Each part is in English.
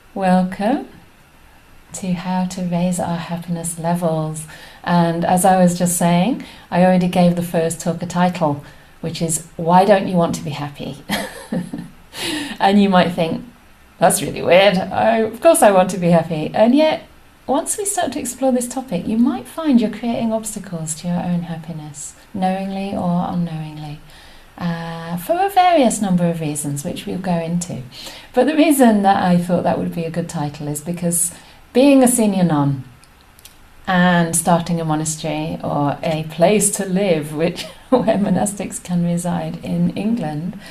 Welcome to How to Raise Our Happiness Levels. And as I was just saying, I already gave the first talk a title, which is Why Don't You Want to Be Happy? And you might think, that's really weird. Of course I want to be happy. And yet, once we start to explore this topic, you might find you're creating obstacles to your own happiness, knowingly or unknowingly. For a various number of reasons, which we'll go into. But the reason that I thought that would be a good title is because being a senior nun and starting a monastery or a place to live, where monastics can reside in England,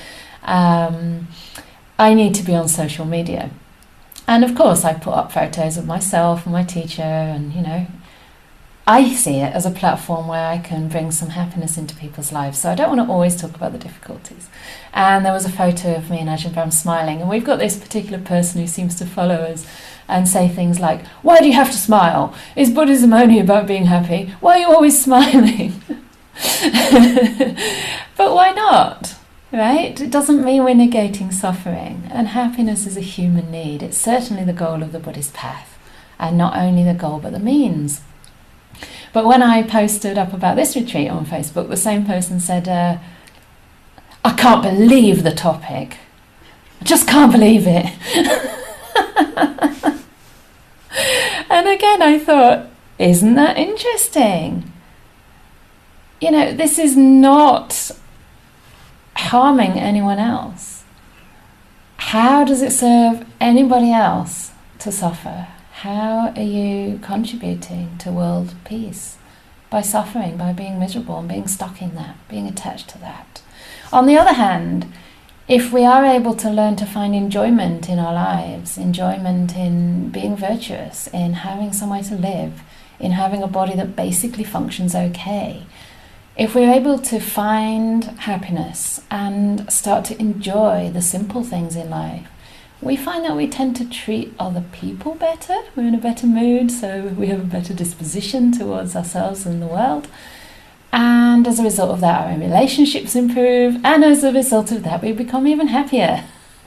I need to be on social media. And of course I put up photos of myself and my teacher, and I see it as a platform where I can bring some happiness into people's lives. So I don't want to always talk about the difficulties. And there was a photo of me and Ajahn Brahm smiling, and we've got this particular person who seems to follow us and say things like, why do you have to smile? Is Buddhism only about being happy? Why are you always smiling? But why not? Right? It doesn't mean we're negating suffering. And happiness is a human need. It's certainly the goal of the Buddhist path. And not only the goal, but the means. But when I posted up about this retreat on Facebook, the same person said, I can't believe the topic. I just can't believe it. And again, I thought, isn't that interesting? This is not harming anyone else. How does it serve anybody else to suffer? How are you contributing to world peace? By suffering, by being miserable and being stuck in that, being attached to that. On the other hand, if we are able to learn to find enjoyment in our lives, enjoyment in being virtuous, in having somewhere to live, in having a body that basically functions okay, if we're able to find happiness and start to enjoy the simple things in life, we find that we tend to treat other people better. We're in a better mood, so we have a better disposition towards ourselves and the world. And as a result of that, our own relationships improve. And as a result of that, we become even happier.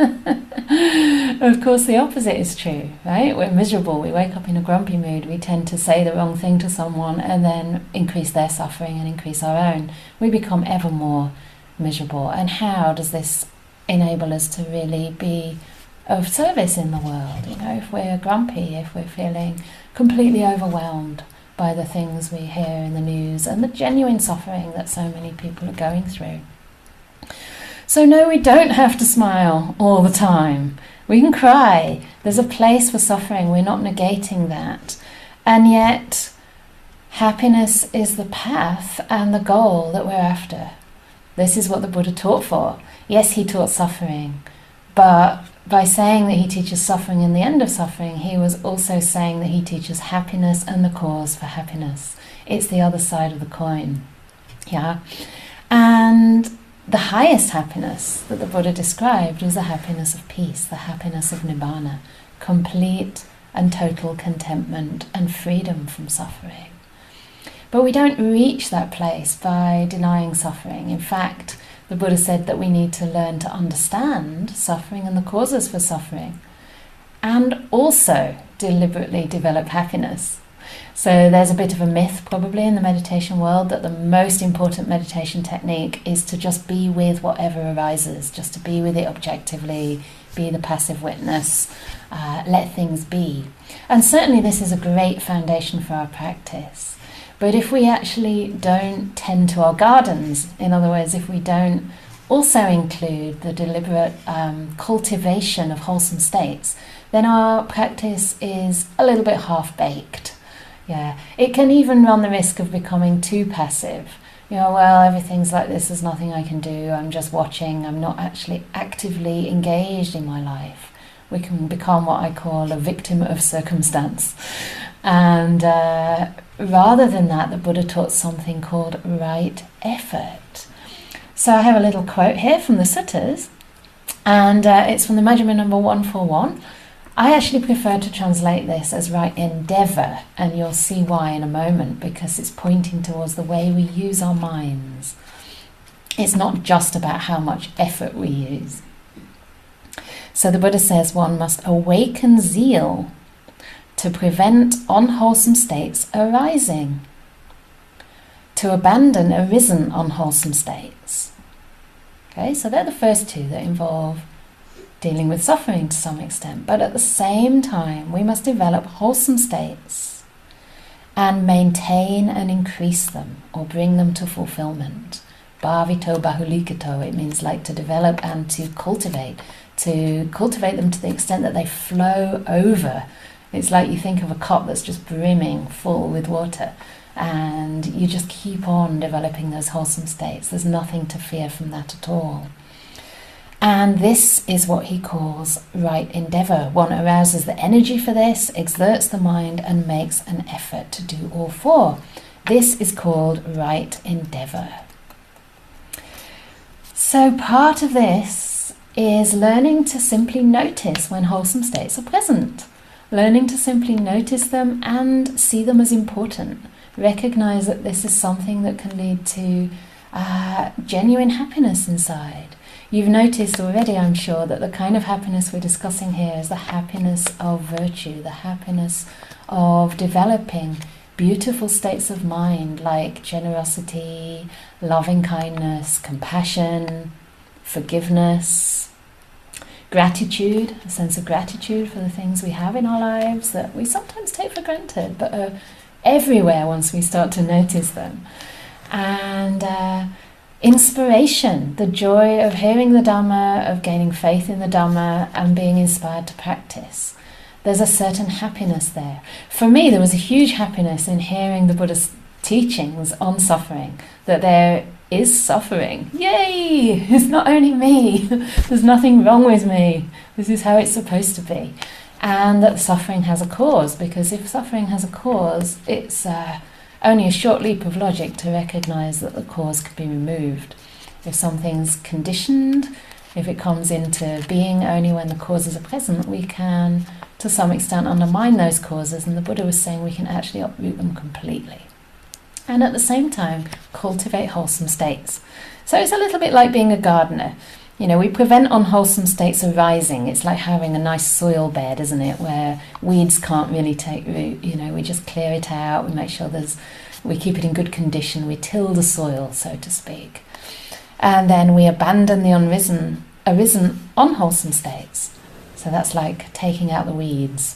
Of course, the opposite is true, right? We're miserable. We wake up in a grumpy mood. We tend to say the wrong thing to someone and then increase their suffering and increase our own. We become ever more miserable. And how does this enable us to really be of service in the world? If we're grumpy, if we're feeling completely overwhelmed by the things we hear in the news and the genuine suffering that so many people are going through. So no, we don't have to smile all the time. We can cry. There's a place for suffering. We're not negating that. And yet, happiness is the path and the goal that we're after. This is what the Buddha taught for. Yes, he taught suffering, but by saying that he teaches suffering and the end of suffering, he was also saying that he teaches happiness and the cause for happiness. It's the other side of the coin. Yeah. And the highest happiness that the Buddha described was the happiness of peace, the happiness of nibbana, complete and total contentment and freedom from suffering. But we don't reach that place by denying suffering. In fact, the Buddha said that we need to learn to understand suffering and the causes for suffering, and also deliberately develop happiness. So there's a bit of a myth probably in the meditation world that the most important meditation technique is to just be with whatever arises, just to be with it objectively, be the passive witness, let things be. And certainly this is a great foundation for our practice. But if we actually don't tend to our gardens, in other words, if we don't also include the deliberate cultivation of wholesome states, then our practice is a little bit half-baked. Yeah, it can even run the risk of becoming too passive. Well, everything's like this, there's nothing I can do, I'm just watching, I'm not actually actively engaged in my life. We can become what I call a victim of circumstance. And rather than that, the Buddha taught something called right effort. So I have a little quote here from the suttas, and it's from the Majjhima number 141. I actually prefer to translate this as right endeavour, and you'll see why in a moment, because it's pointing towards the way we use our minds. It's not just about how much effort we use. So the Buddha says one must awaken zeal to prevent unwholesome states arising, to abandon arisen unwholesome states. Okay, so they're the first two that involve dealing with suffering to some extent. But at the same time, we must develop wholesome states and maintain and increase them, or bring them to fulfillment. Bhavito bahulikato, it means like to develop and to cultivate them to the extent that they flow over. It's like you think of a cup that's just brimming full with water, and you just keep on developing those wholesome states. There's nothing to fear from that at all. And this is what he calls right endeavour. One arouses the energy for this, exerts the mind, and makes an effort to do all four. This is called right endeavour. So part of this is learning to simply notice when wholesome states are present. Learning to simply notice them and see them as important. Recognise that this is something that can lead to genuine happiness inside. You've noticed already, I'm sure, that the kind of happiness we're discussing here is the happiness of virtue, the happiness of developing beautiful states of mind like generosity, loving kindness, compassion, forgiveness, gratitude, a sense of gratitude for the things we have in our lives that we sometimes take for granted, but are everywhere once we start to notice them. And inspiration, the joy of hearing the Dhamma, of gaining faith in the Dhamma and being inspired to practice. There's a certain happiness there. For me, there was a huge happiness in hearing the Buddha's teachings on suffering, that there is suffering. Yay! It's not only me. There's nothing wrong with me. This is how it's supposed to be. And that suffering has a cause, because if suffering has a cause, it's only a short leap of logic to recognise that the cause could be removed. If something's conditioned, if it comes into being only when the causes are present, we can, to some extent, undermine those causes, and the Buddha was saying we can actually uproot them completely. And at the same time, cultivate wholesome states. So it's a little bit like being a gardener. You know, we prevent unwholesome states arising. It's like having a nice soil bed, isn't it, where weeds can't really take root. You know, we just clear it out, we make sure we keep it in good condition, we till the soil, so to speak. And then we abandon the arisen unwholesome states. So that's like taking out the weeds.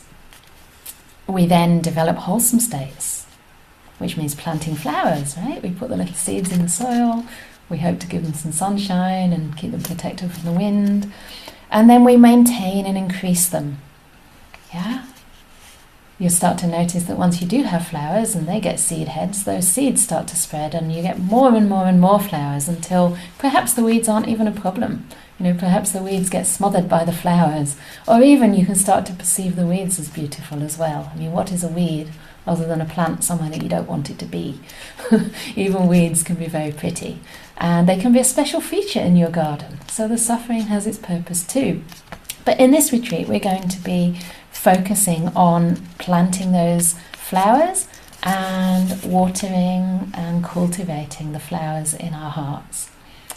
We then develop wholesome states, which means planting flowers, right? We put the little seeds in the soil, we hope to give them some sunshine and keep them protected from the wind. And then we maintain and increase them. Yeah? You'll start to notice that once you do have flowers and they get seed heads, those seeds start to spread and you get more and more and more flowers until perhaps the weeds aren't even a problem. You know, perhaps the weeds get smothered by the flowers. Or even you can start to perceive the weeds as beautiful as well. I mean, what is a weed other than a plant somewhere that you don't want it to be? Even weeds can be very pretty. And they can be a special feature in your garden. So the suffering has its purpose too. But in this retreat, we're going to be focusing on planting those flowers and watering and cultivating the flowers in our hearts.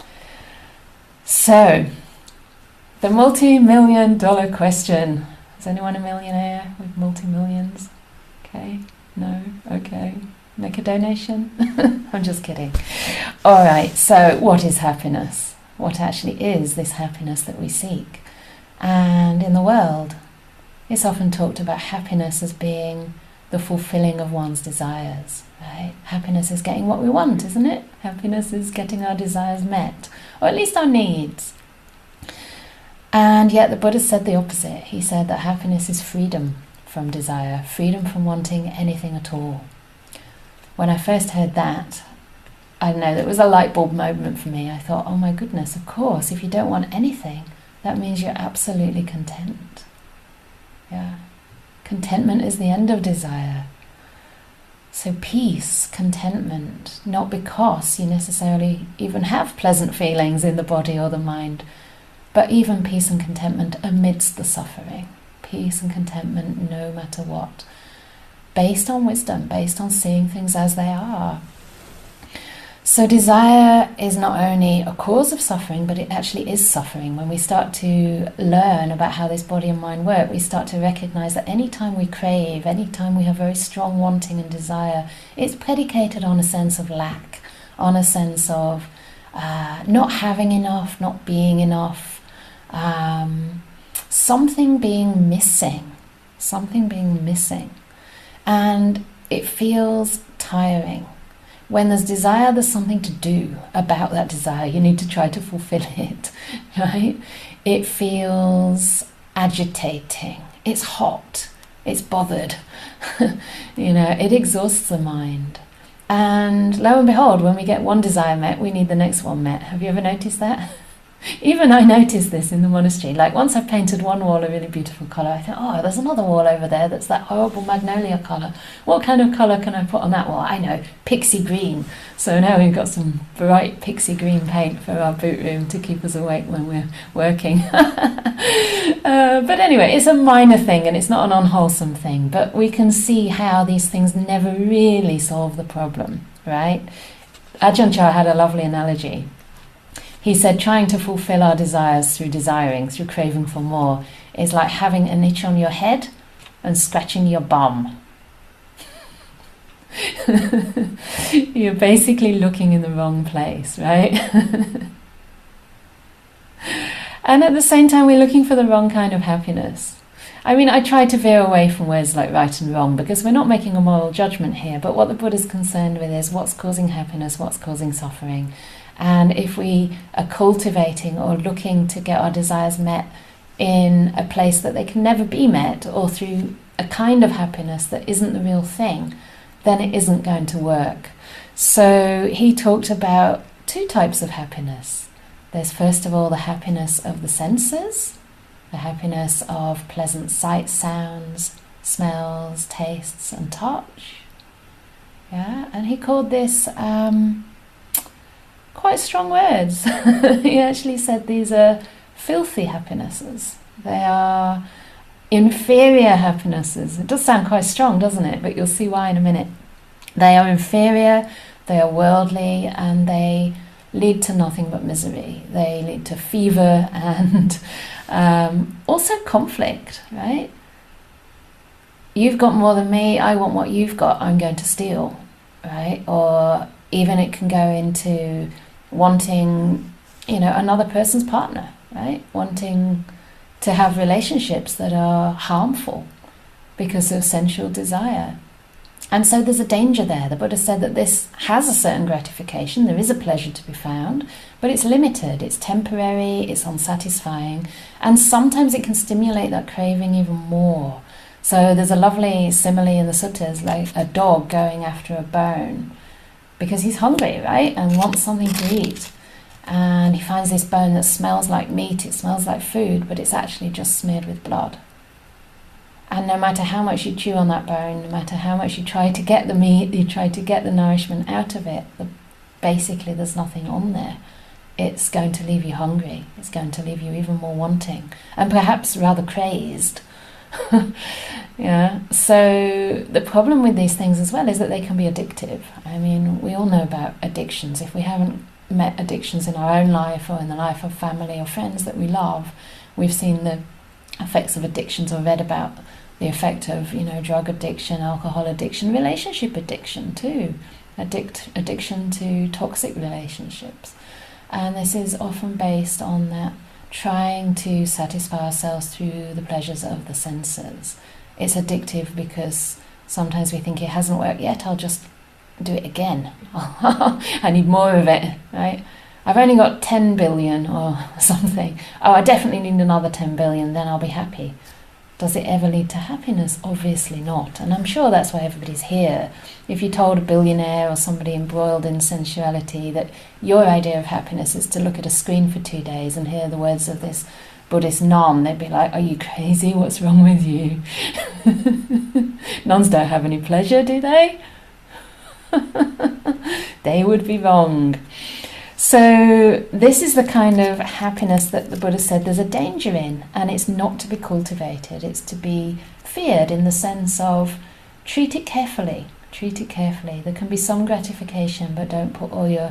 So, the multi-million-dollar question. Is anyone a millionaire with multi-millions? Okay, no, okay. Make a donation? I'm just kidding. All right, so what is happiness? What actually is this happiness that we seek? And in the world, it's often talked about happiness as being the fulfilling of one's desires, right? Happiness is getting what we want, isn't it? Happiness is getting our desires met, or at least our needs. And yet the Buddha said the opposite. He said that happiness is freedom from desire, freedom from wanting anything at all. When I first heard that, I don't know, that was a light bulb moment for me. I thought, oh my goodness, of course, if you don't want anything, that means you're absolutely content. Yeah. Contentment is the end of desire. So peace, contentment, not because you necessarily even have pleasant feelings in the body or the mind, but even peace and contentment amidst the suffering. Peace and contentment no matter what. Based on wisdom, based on seeing things as they are. So desire is not only a cause of suffering, but it actually is suffering. When we start to learn about how this body and mind work, we start to recognize that any time we crave, any time we have very strong wanting and desire, it's predicated on a sense of lack, on a sense of not having enough, not being enough, something being missing. And it feels tiring. When there's desire, there's something to do about that desire. You need to try to fulfill it, right? It feels agitating. It's hot. It's bothered. It exhausts the mind. And lo and behold, when we get one desire met, we need the next one met. Have you ever noticed that? Even I noticed this in the monastery. Like once I painted one wall a really beautiful colour, I thought, oh, there's another wall over there that's that horrible magnolia colour. What kind of colour can I put on that wall? I know, pixie green. So now we've got some bright pixie green paint for our boot room to keep us awake when we're working. But anyway, it's a minor thing and it's not an unwholesome thing, but we can see how these things never really solve the problem, right? Ajahn Chah had a lovely analogy. He said trying to fulfill our desires through desiring, through craving for more, is like having an itch on your head and scratching your bum. You're basically looking in the wrong place, right? And at the same time, we're looking for the wrong kind of happiness. I mean, I try to veer away from words like right and wrong because we're not making a moral judgment here, but what the Buddha's concerned with is what's causing happiness, what's causing suffering. And if we are cultivating or looking to get our desires met in a place that they can never be met or through a kind of happiness that isn't the real thing, then it isn't going to work. So he talked about two types of happiness. There's first of all the happiness of the senses, the happiness of pleasant sights, sounds, smells, tastes and touch. Yeah, and he called this quite strong words. He actually said these are filthy happinesses. They are inferior happinesses. It does sound quite strong, doesn't it? But you'll see why in a minute. They are inferior, they are worldly, and they lead to nothing but misery. They lead to fever and also conflict, right? You've got more than me, I want what you've got, I'm going to steal, right? Or even it can go into wanting, another person's partner, right? Wanting to have relationships that are harmful because of sensual desire. And so there's a danger there. The Buddha said that this has a certain gratification, there is a pleasure to be found, but it's limited, it's temporary, it's unsatisfying, and sometimes it can stimulate that craving even more. So there's a lovely simile in the suttas, like a dog going after a bone, because he's hungry, right, and wants something to eat. And he finds this bone that smells like meat, it smells like food, but it's actually just smeared with blood. And no matter how much you chew on that bone, no matter how much you try to get the meat, you try to get the nourishment out of it, basically there's nothing on there. It's going to leave you hungry. It's going to leave you even more wanting, and perhaps rather crazed. Yeah. So the problem with these things as well is that they can be addictive. I mean, we all know about addictions. If we haven't met addictions in our own life or in the life of family or friends that we love, we've seen the effects of addictions or read about the effect of, drug addiction, alcohol addiction, relationship addiction too, addiction to toxic relationships. And this is often based on that trying to satisfy ourselves through the pleasures of the senses. It's addictive because sometimes we think it hasn't worked yet, I'll just do it again. I need more of it, right? I've only got 10 billion or something. Oh, I definitely need another 10 billion, then I'll be happy. Does it ever lead to happiness? Obviously not. And I'm sure that's why everybody's here. If you told a billionaire or somebody embroiled in sensuality that your idea of happiness is to look at a screen for 2 days and hear the words of this Buddhist nun, they'd be like, are you crazy? What's wrong with you? Nuns don't have any pleasure, do they? They would be wrong. So this is the kind of happiness that the Buddha said there's a danger in, and it's not to be cultivated, it's to be feared in the sense of treat it carefully. Treat it carefully. There can be some gratification, but don't put all your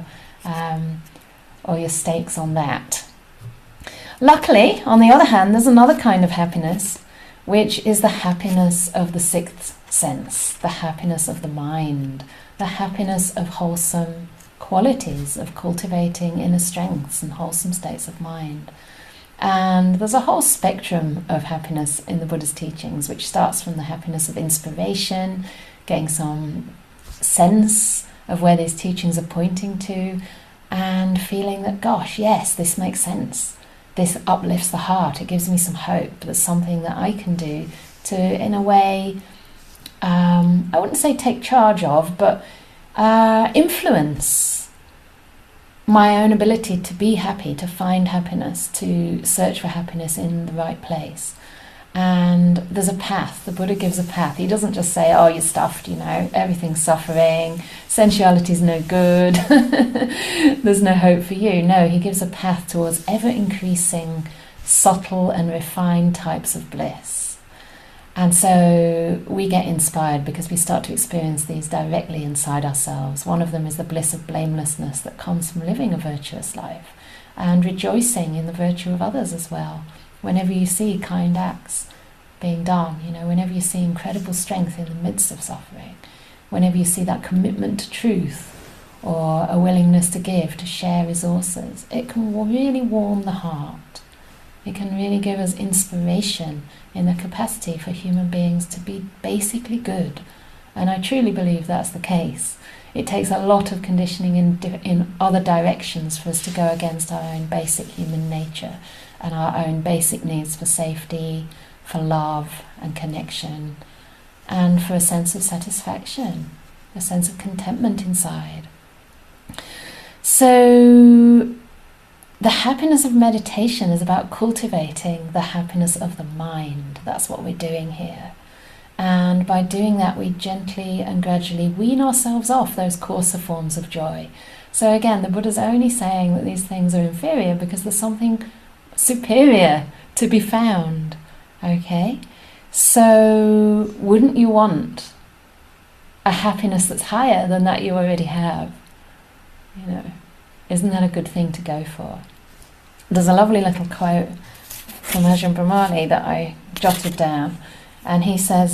stakes on that. Luckily, on the other hand, there's another kind of happiness, which is the happiness of the sixth sense, the happiness of the mind, the happiness of wholesome qualities, of cultivating inner strengths and wholesome states of mind. And there's a whole spectrum of happiness in the Buddha's teachings, which starts from the happiness of inspiration, getting some sense of where these teachings are pointing to, and feeling that, gosh, yes, this makes sense. This uplifts the heart. It gives me some hope. There's something that I can do to, in a way, I wouldn't say take charge of, but influence my own ability to be happy, to find happiness, to search for happiness in the right place. And there's a path. The Buddha gives a path. He doesn't just say, oh, you're stuffed, everything's suffering, sensuality's no good, there's no hope for you. No, he gives a path towards ever-increasing, subtle and refined types of bliss. And so we get inspired because we start to experience these directly inside ourselves. One of them is the bliss of blamelessness that comes from living a virtuous life and rejoicing in the virtue of others as well. Whenever you see kind acts being done, whenever you see incredible strength in the midst of suffering, whenever you see that commitment to truth or a willingness to give, to share resources, it can really warm the heart. It can really give us inspiration in the capacity for human beings to be basically good. And I truly believe that's the case. It takes a lot of conditioning in other directions for us to go against our own basic human nature and our own basic needs for safety, for love and connection, and for a sense of satisfaction, a sense of contentment inside. So the happiness of meditation is about cultivating the happiness of the mind. That's what we're doing here. And by doing that, we gently and gradually wean ourselves off those coarser forms of joy. So again, the Buddha's only saying that these things are inferior because there's something superior to be found. Okay? So wouldn't you want a happiness that's higher than that you already have? Isn't that a good thing to go for? There's a lovely little quote from Ajahn Brahmali that I jotted down, and he says,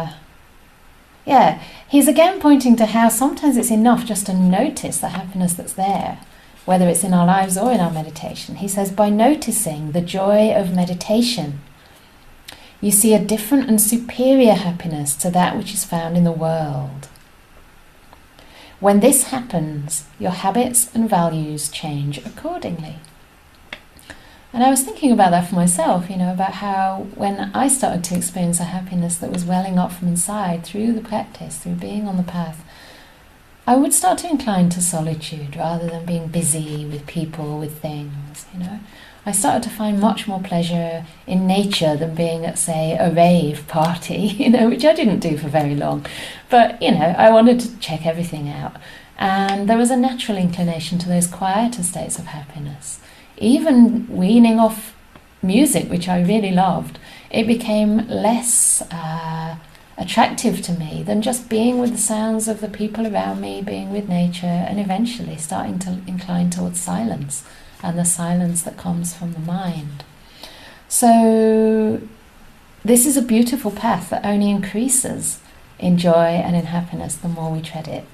he's again pointing to how sometimes it's enough just to notice the happiness that's there, whether it's in our lives or in our meditation. He says, by noticing the joy of meditation, you see a different and superior happiness to that which is found in the world. When this happens, your habits and values change accordingly. And I was thinking about that for myself, about how when I started to experience a happiness that was welling up from inside through the practice, through being on the path, I would start to incline to solitude rather than being busy with people, with things, I started to find much more pleasure in nature than being at, say, a rave party, which I didn't do for very long. But, I wanted to check everything out. And there was a natural inclination to those quieter states of happiness. Even weaning off music, which I really loved, it became less attractive to me than just being with the sounds of the people around me, being with nature, and eventually starting to incline towards silence and the silence that comes from the mind. So this is a beautiful path that only increases in joy and in happiness the more we tread it.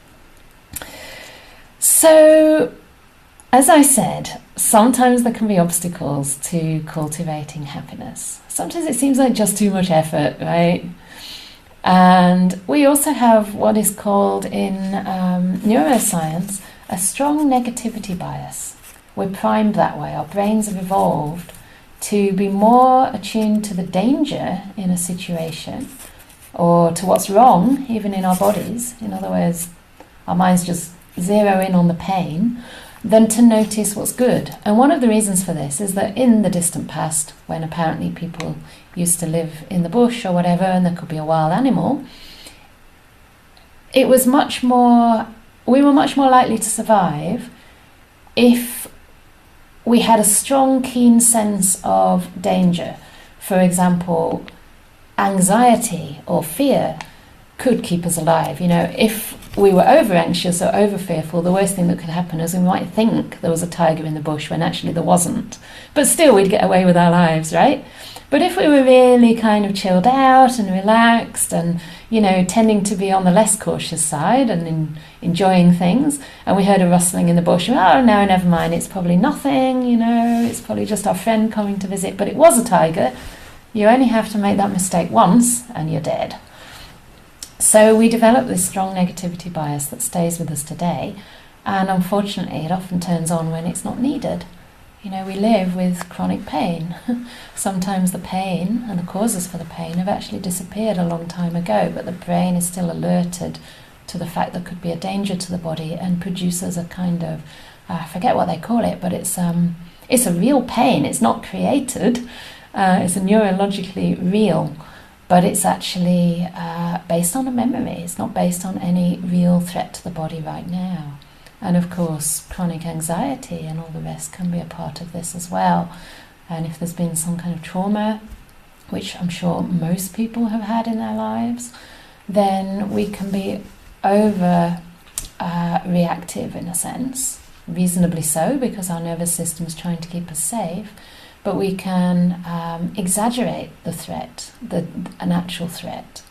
So, as I said, sometimes there can be obstacles to cultivating happiness. Sometimes it seems like just too much effort, right? And we also have what is called in neuroscience a strong negativity bias. We're primed that way. Our brains have evolved to be more attuned to the danger in a situation or to what's wrong, even in our bodies. In other words, our minds just zero in on the pain than to notice what's good. And one of the reasons for this is that in the distant past, when apparently people used to live in the bush or whatever, and there could be a wild animal, we were much more likely to survive if we had a strong, keen sense of danger. For example, anxiety or fear could keep us alive. If we were over anxious or over fearful, the worst thing that could happen is we might think there was a tiger in the bush when actually there wasn't. But still, we'd get away with our lives, right? But if we were really kind of chilled out and relaxed and, tending to be on the less cautious side and enjoying things, and we heard a rustling in the bush, oh, no, never mind, it's probably nothing, it's probably just our friend coming to visit, but it was a tiger. You only have to make that mistake once and you're dead. So we develop this strong negativity bias that stays with us today, and unfortunately it often turns on when it's not needed. We live with chronic pain. Sometimes the pain and the causes for the pain have actually disappeared a long time ago, but the brain is still alerted to the fact there could be a danger to the body and produces a kind of, I forget what they call it, but it's a real pain. It's not created. It's a neurologically real, but it's actually based on a memory. It's not based on any real threat to the body right now. And of course, chronic anxiety and all the rest can be a part of this as well. And if there's been some kind of trauma, which I'm sure most people have had in their lives, then we can be over reactive in a sense, reasonably so, because our nervous system is trying to keep us safe. But we can exaggerate the threat, an actual threat.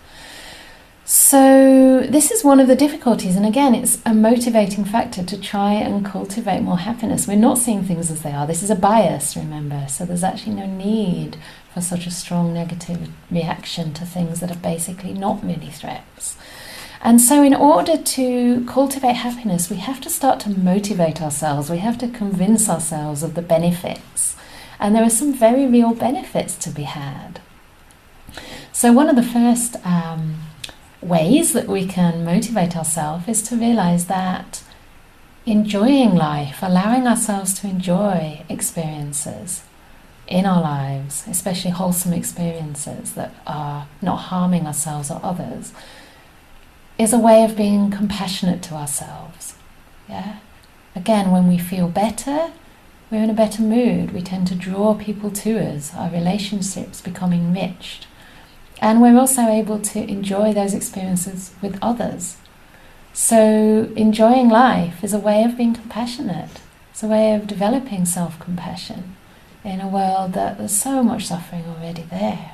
So this is one of the difficulties, and again, it's a motivating factor to try and cultivate more happiness. We're not seeing things as they are. This is a bias, remember, so there's actually no need for such a strong negative reaction to things that are basically not really threats. And so in order to cultivate happiness, we have to start to motivate ourselves. We have to convince ourselves of the benefits. And there are some very real benefits to be had. So one of the first ways that we can motivate ourselves is to realize that enjoying life, allowing ourselves to enjoy experiences in our lives, especially wholesome experiences that are not harming ourselves or others, is a way of being compassionate to ourselves. Yeah. Again, when we feel better, we're in a better mood. We tend to draw people to us. Our relationships become enriched. And we're also able to enjoy those experiences with others. So enjoying life is a way of being compassionate. It's a way of developing self-compassion in a world that there's so much suffering already there.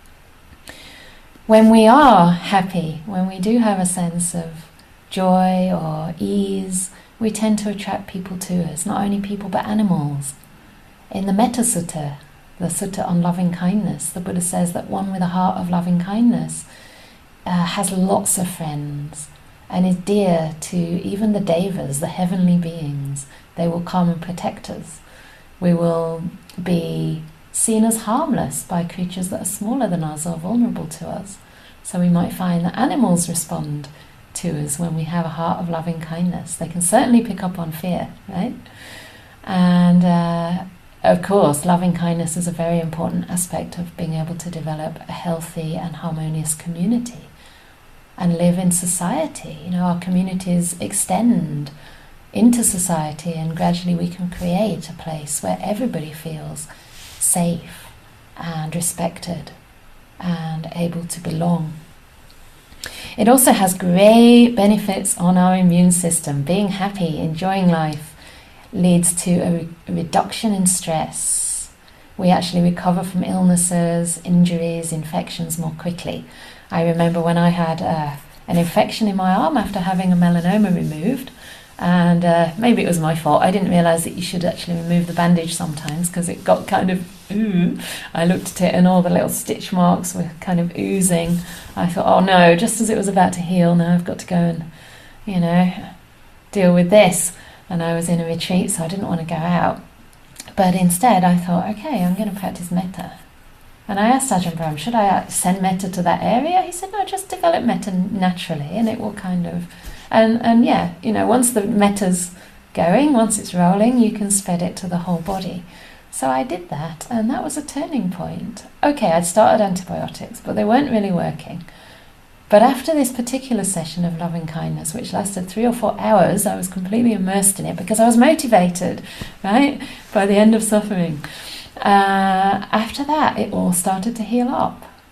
When we are happy, when we do have a sense of joy or ease, we tend to attract people to us, not only people but animals. In the Metta Sutta, the Sutta on loving kindness, the Buddha says that one with a heart of loving kindness has lots of friends and is dear to even the devas, the heavenly beings. They will come and protect us. We will be seen as harmless by creatures that are smaller than us or vulnerable to us. So we might find that animals respond to us when we have a heart of loving kindness. They can certainly pick up on fear, right? And of course, loving kindness is a very important aspect of being able to develop a healthy and harmonious community and live in society. Our communities extend into society, and gradually we can create a place where everybody feels safe and respected and able to belong. It also has great benefits on our immune system. Being happy, enjoying life, leads to a reduction in stress. We actually recover from illnesses, injuries, infections more quickly. I remember when I had an infection in my arm after having a melanoma removed, and maybe it was my fault. I didn't realise that you should actually remove the bandage sometimes, because it got kind of I looked at it and all the little stitch marks were kind of oozing. I thought, oh no, just as it was about to heal, now I've got to go and, deal with this. And I was in a retreat, so I didn't want to go out. But instead I thought, okay, I'm going to practice metta. And I asked Ajahn Brahm, should I send metta to that area? He said, no, just develop metta naturally, and it will kind of... And yeah, once the metta's going, once it's rolling, you can spread it to the whole body. So I did that, and that was a turning point. Okay, I'd started antibiotics, but they weren't really working. But after this particular session of loving kindness, which lasted 3 or 4 hours, I was completely immersed in it because I was motivated, right, by the end of suffering. After that, it all started to heal up.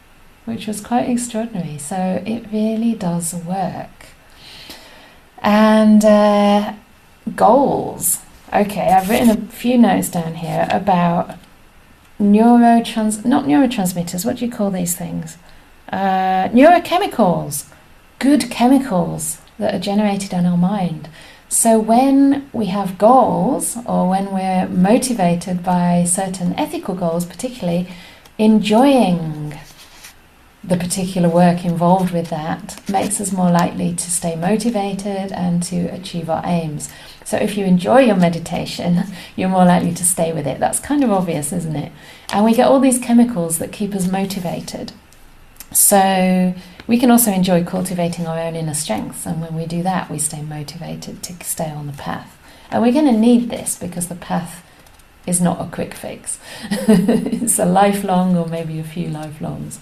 which was quite extraordinary. So it really does work. And goals. Okay, I've written a few notes down here about not neurotransmitters, what do you call these things? Neurochemicals, good chemicals that are generated in our mind. So when we have goals, or when we're motivated by certain ethical goals, particularly enjoying the particular work involved with that makes us more likely to stay motivated and to achieve our aims. So if you enjoy your meditation, you're more likely to stay with it. That's kind of obvious, isn't it? And we get all these chemicals that keep us motivated. So we can also enjoy cultivating our own inner strengths, and when we do that, we stay motivated to stay on the path. And we're going to need this, because the path is not a quick fix. It's a lifelong, or maybe a few lifelongs.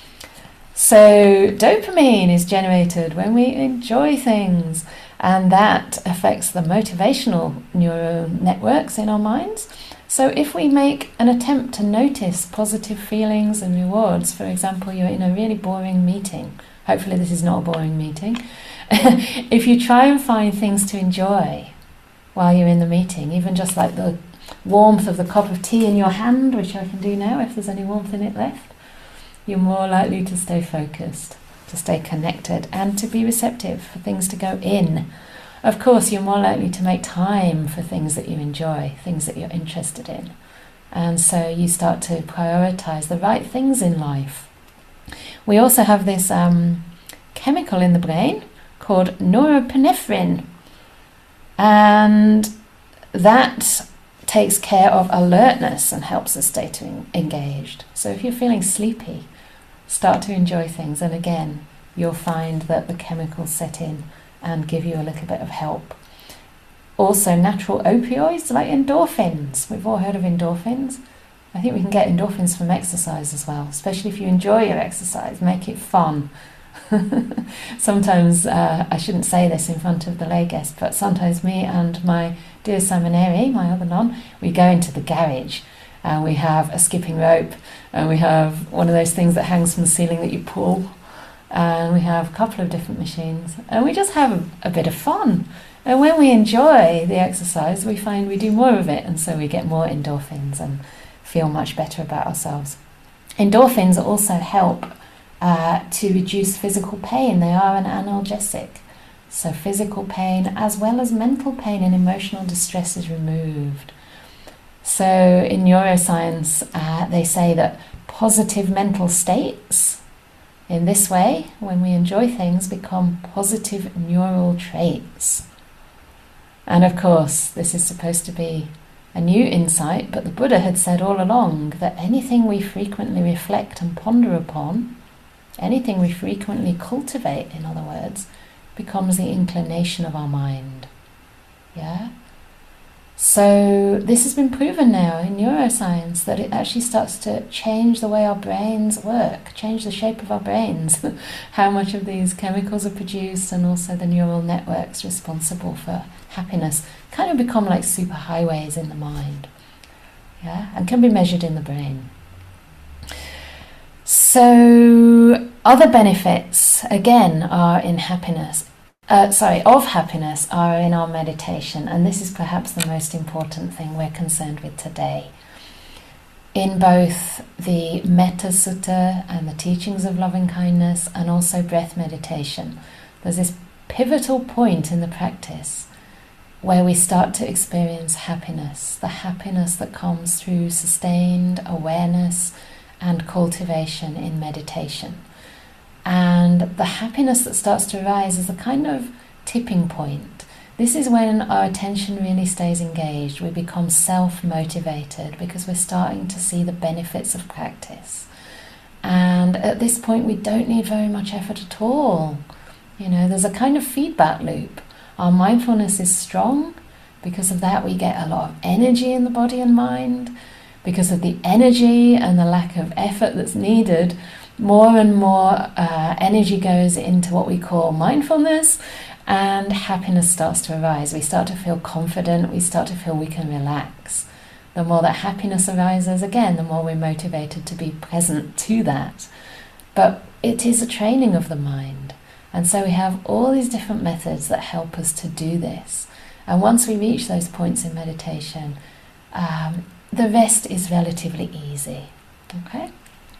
So dopamine is generated when we enjoy things, and that affects the motivational neural networks in our minds. So if we make an attempt to notice positive feelings and rewards, for example, you're in a really boring meeting, hopefully this is not a boring meeting, if you try and find things to enjoy while you're in the meeting, even just like the warmth of the cup of tea in your hand, which I can do now if there's any warmth in it left, you're more likely to stay focused, to stay connected, and to be receptive for things to go in. Of course, you're more likely to make time for things that you enjoy, things that you're interested in. And so you start to prioritize the right things in life. We also have this chemical in the brain called norepinephrine. And that takes care of alertness and helps us stay engaged. So if you're feeling sleepy, start to enjoy things. And again, you'll find that the chemicals set in and give you a little bit of help. Also, natural opioids like endorphins. We've all heard of endorphins. I think we can get endorphins from exercise as well, especially if you enjoy your exercise. Make it fun. Sometimes, I shouldn't say this in front of the lay guest, but sometimes me and my dear Simoneri, my other nun, we go into the garage and we have a skipping rope, and we have one of those things that hangs from the ceiling that you pull, and we have a couple of different machines, and we just have a bit of fun. And when we enjoy the exercise, we find we do more of it, and so we get more endorphins and feel much better about ourselves. Endorphins also help to reduce physical pain. They are an analgesic. So physical pain as well as mental pain and emotional distress is removed. So in neuroscience, they say that positive mental states, in this way, when we enjoy things, become positive neural traits. And of course, this is supposed to be a new insight, but the Buddha had said all along that anything we frequently reflect and ponder upon, anything we frequently cultivate, in other words, becomes the inclination of our mind. Yeah? So this has been proven now in neuroscience, that it actually starts to change the way our brains work, change the shape of our brains, how much of these chemicals are produced, and also the neural networks responsible for happiness kind of become like superhighways in the mind, yeah, and can be measured in the brain. So other benefits, again, are in happiness. Of happiness are in our meditation, and this is perhaps the most important thing we're concerned with today. In both the Metta Sutta and the teachings of loving kindness, and also breath meditation, there's this pivotal point in the practice where we start to experience happiness, the happiness that comes through sustained awareness and cultivation in meditation. And the happiness that starts to arise is a kind of tipping point. This is when our attention really stays engaged. We become self-motivated because we're starting to see the benefits of practice. And at this point, we don't need very much effort at all. You know, there's a kind of feedback loop. Our mindfulness is strong. Because of that, we get a lot of energy in the body and mind. Because of the energy and the lack of effort that's needed, more and more energy goes into what we call mindfulness, and happiness starts to arise. We start to feel confident, we start to feel we can relax. The more that happiness arises, again, the more we're motivated to be present to that. But it is a training of the mind. And so we have all these different methods that help us to do this. And once we reach those points in meditation, the rest is relatively easy. Okay?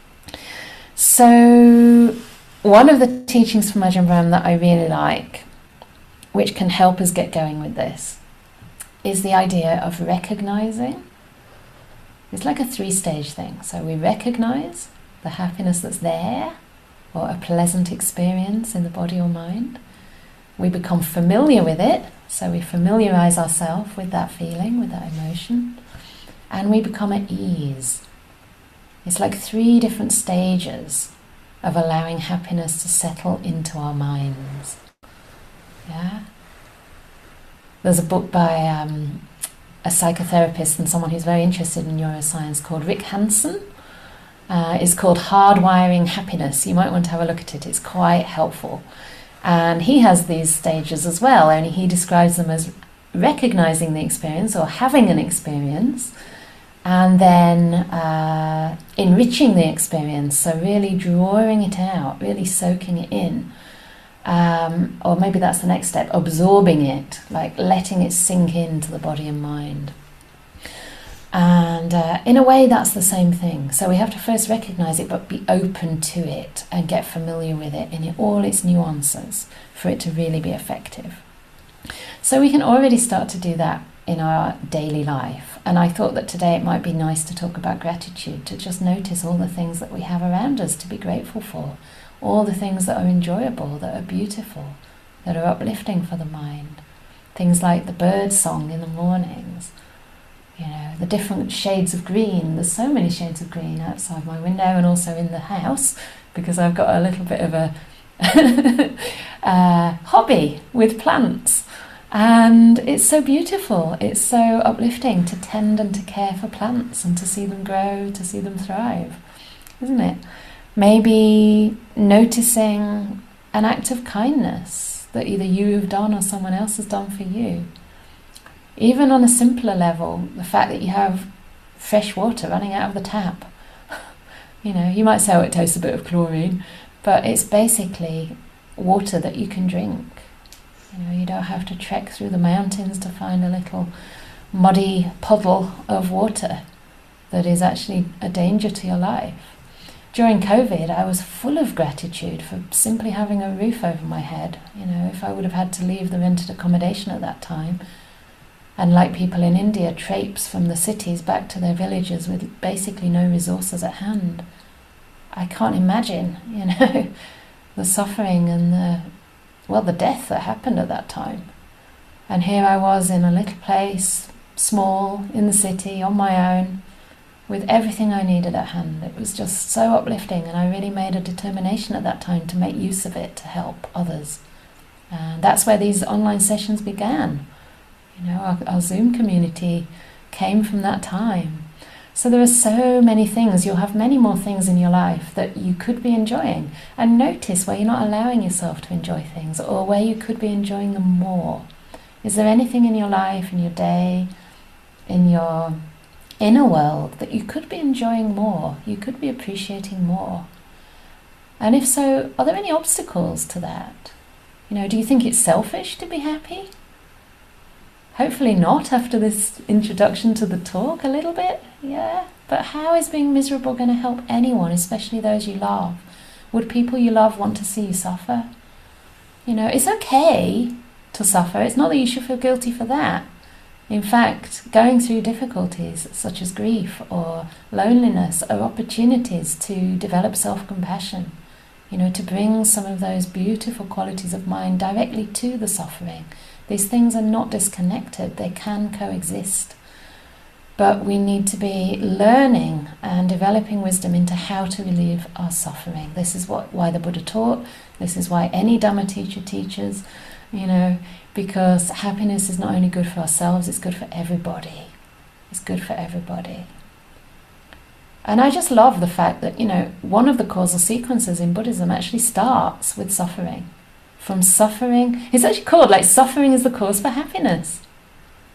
So one of the teachings from Ajahn Brahm that I really like, which can help us get going with this, is the idea of recognizing. It's like a 3-stage thing. So we recognize the happiness that's there, or a pleasant experience in the body or mind. We become familiar with it, so we familiarize ourselves with that feeling, with that emotion, and we become at ease. It's like 3 different stages of allowing happiness to settle into our minds. Yeah? There's a book by a psychotherapist and someone who's very interested in neuroscience called Rick Hanson. It's called Hardwiring Happiness. You might want to have a look at it. It's quite helpful. And he has these stages as well, only he describes them as recognizing the experience or having an experience, and then enriching the experience, so really drawing it out, really soaking it in. Or maybe that's the next step, absorbing it, like letting it sink into the body and mind. And in a way that's the same thing. So we have to first recognize it, but be open to it and get familiar with it in all its nuances for it to really be effective. So we can already start to do that in our daily life. And I thought that today it might be nice to talk about gratitude, to just notice all the things that we have around us to be grateful for, all the things that are enjoyable, that are beautiful, that are uplifting for the mind. Things like the bird song in the mornings, you know, the different shades of green. There's so many shades of green outside my window and also in the house, because I've got a little bit of a hobby with plants. And it's so beautiful, it's so uplifting to tend and to care for plants and to see them grow, to see them thrive, isn't it? Maybe noticing an act of kindness that either you have done or someone else has done for you. Even on a simpler level, the fact that you have fresh water running out of the tap. You know, you might say, oh, it tastes a bit of chlorine, but it's basically water that you can drink. You know, you don't have to trek through the mountains to find a little muddy puddle of water that is actually a danger to your life. During COVID, I was full of gratitude for simply having a roof over my head. You know, if I would have had to leave the rented accommodation at that time, and like people in India, traipse from the cities back to their villages with basically no resources at hand, I can't imagine, you know, the suffering and the death that happened at that time. And here I was in a little place, small, in the city, on my own, with everything I needed at hand. It was just so uplifting, and I really made a determination at that time to make use of it to help others. And that's where these online sessions began. You know, our Zoom community came from that time. So there are so many things. You'll have many more things in your life that you could be enjoying. And notice where you're not allowing yourself to enjoy things, or where you could be enjoying them more. Is there anything in your life, in your day, in your inner world that you could be enjoying more, you could be appreciating more? And if so, are there any obstacles to that? You know, do you think it's selfish to be happy? Hopefully not after this introduction to the talk a little bit, yeah. But how is being miserable going to help anyone, especially those you love? Would people you love want to see you suffer? You know, it's okay to suffer. It's not that you should feel guilty for that. In fact, going through difficulties such as grief or loneliness are opportunities to develop self-compassion, you know, to bring some of those beautiful qualities of mind directly to the suffering. These things are not disconnected, they can coexist. But we need to be learning and developing wisdom into how to relieve our suffering. This is why the Buddha taught, this is why any Dhamma teacher teaches, you know, because happiness is not only good for ourselves, it's good for everybody. It's good for everybody. And I just love the fact that, you know, one of the causal sequences in Buddhism actually starts with suffering. From suffering, it's actually called like suffering is the cause for happiness.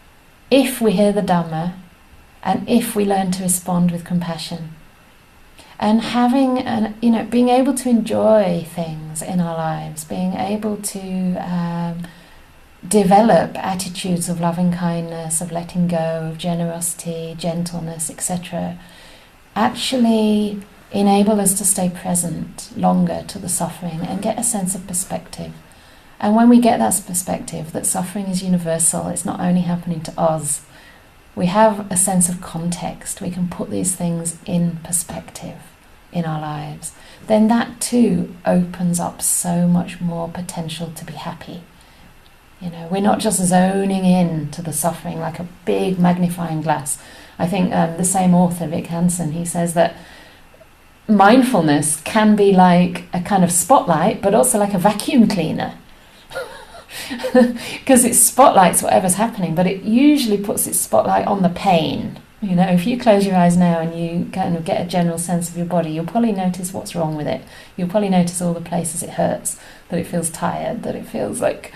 If we hear the Dhamma and if we learn to respond with compassion. And having, being able to enjoy things in our lives, being able to develop attitudes of loving kindness, of letting go, of generosity, gentleness, etc., actually enable us to stay present longer to the suffering and get a sense of perspective. And when we get that perspective that suffering is universal, it's not only happening to us, we have a sense of context, we can put these things in perspective in our lives, then that too opens up so much more potential to be happy. We're not just zoning in to the suffering like a big magnifying glass. I think the same author, Vic Hansen, he says that mindfulness can be like a kind of spotlight, but also like a vacuum cleaner. Because it spotlights whatever's happening, but it usually puts its spotlight on the pain. If you close your eyes now and you kind of get a general sense of your body, you'll probably notice what's wrong with it. You'll probably notice all the places it hurts, that it feels tired, that it feels like,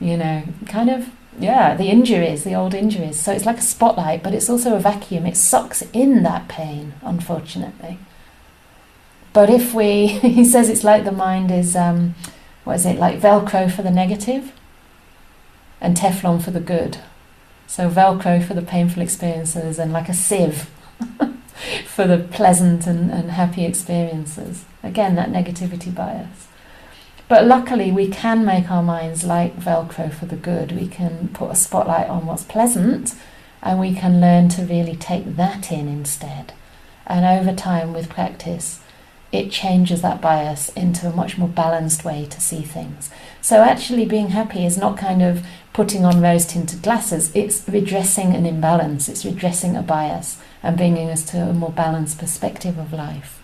the injuries, the old injuries. So it's like a spotlight, but it's also a vacuum. It sucks in that pain, unfortunately. But if he says it's like the mind is, like Velcro for the negative and Teflon for the good. So Velcro for the painful experiences and like a sieve for the pleasant and happy experiences. Again, that negativity bias. But luckily we can make our minds like Velcro for the good. We can put a spotlight on what's pleasant and we can learn to really take that in instead. And over time with practice, it changes that bias into a much more balanced way to see things. So actually being happy is not kind of putting on rose-tinted glasses, it's redressing an imbalance, it's redressing a bias and bringing us to a more balanced perspective of life.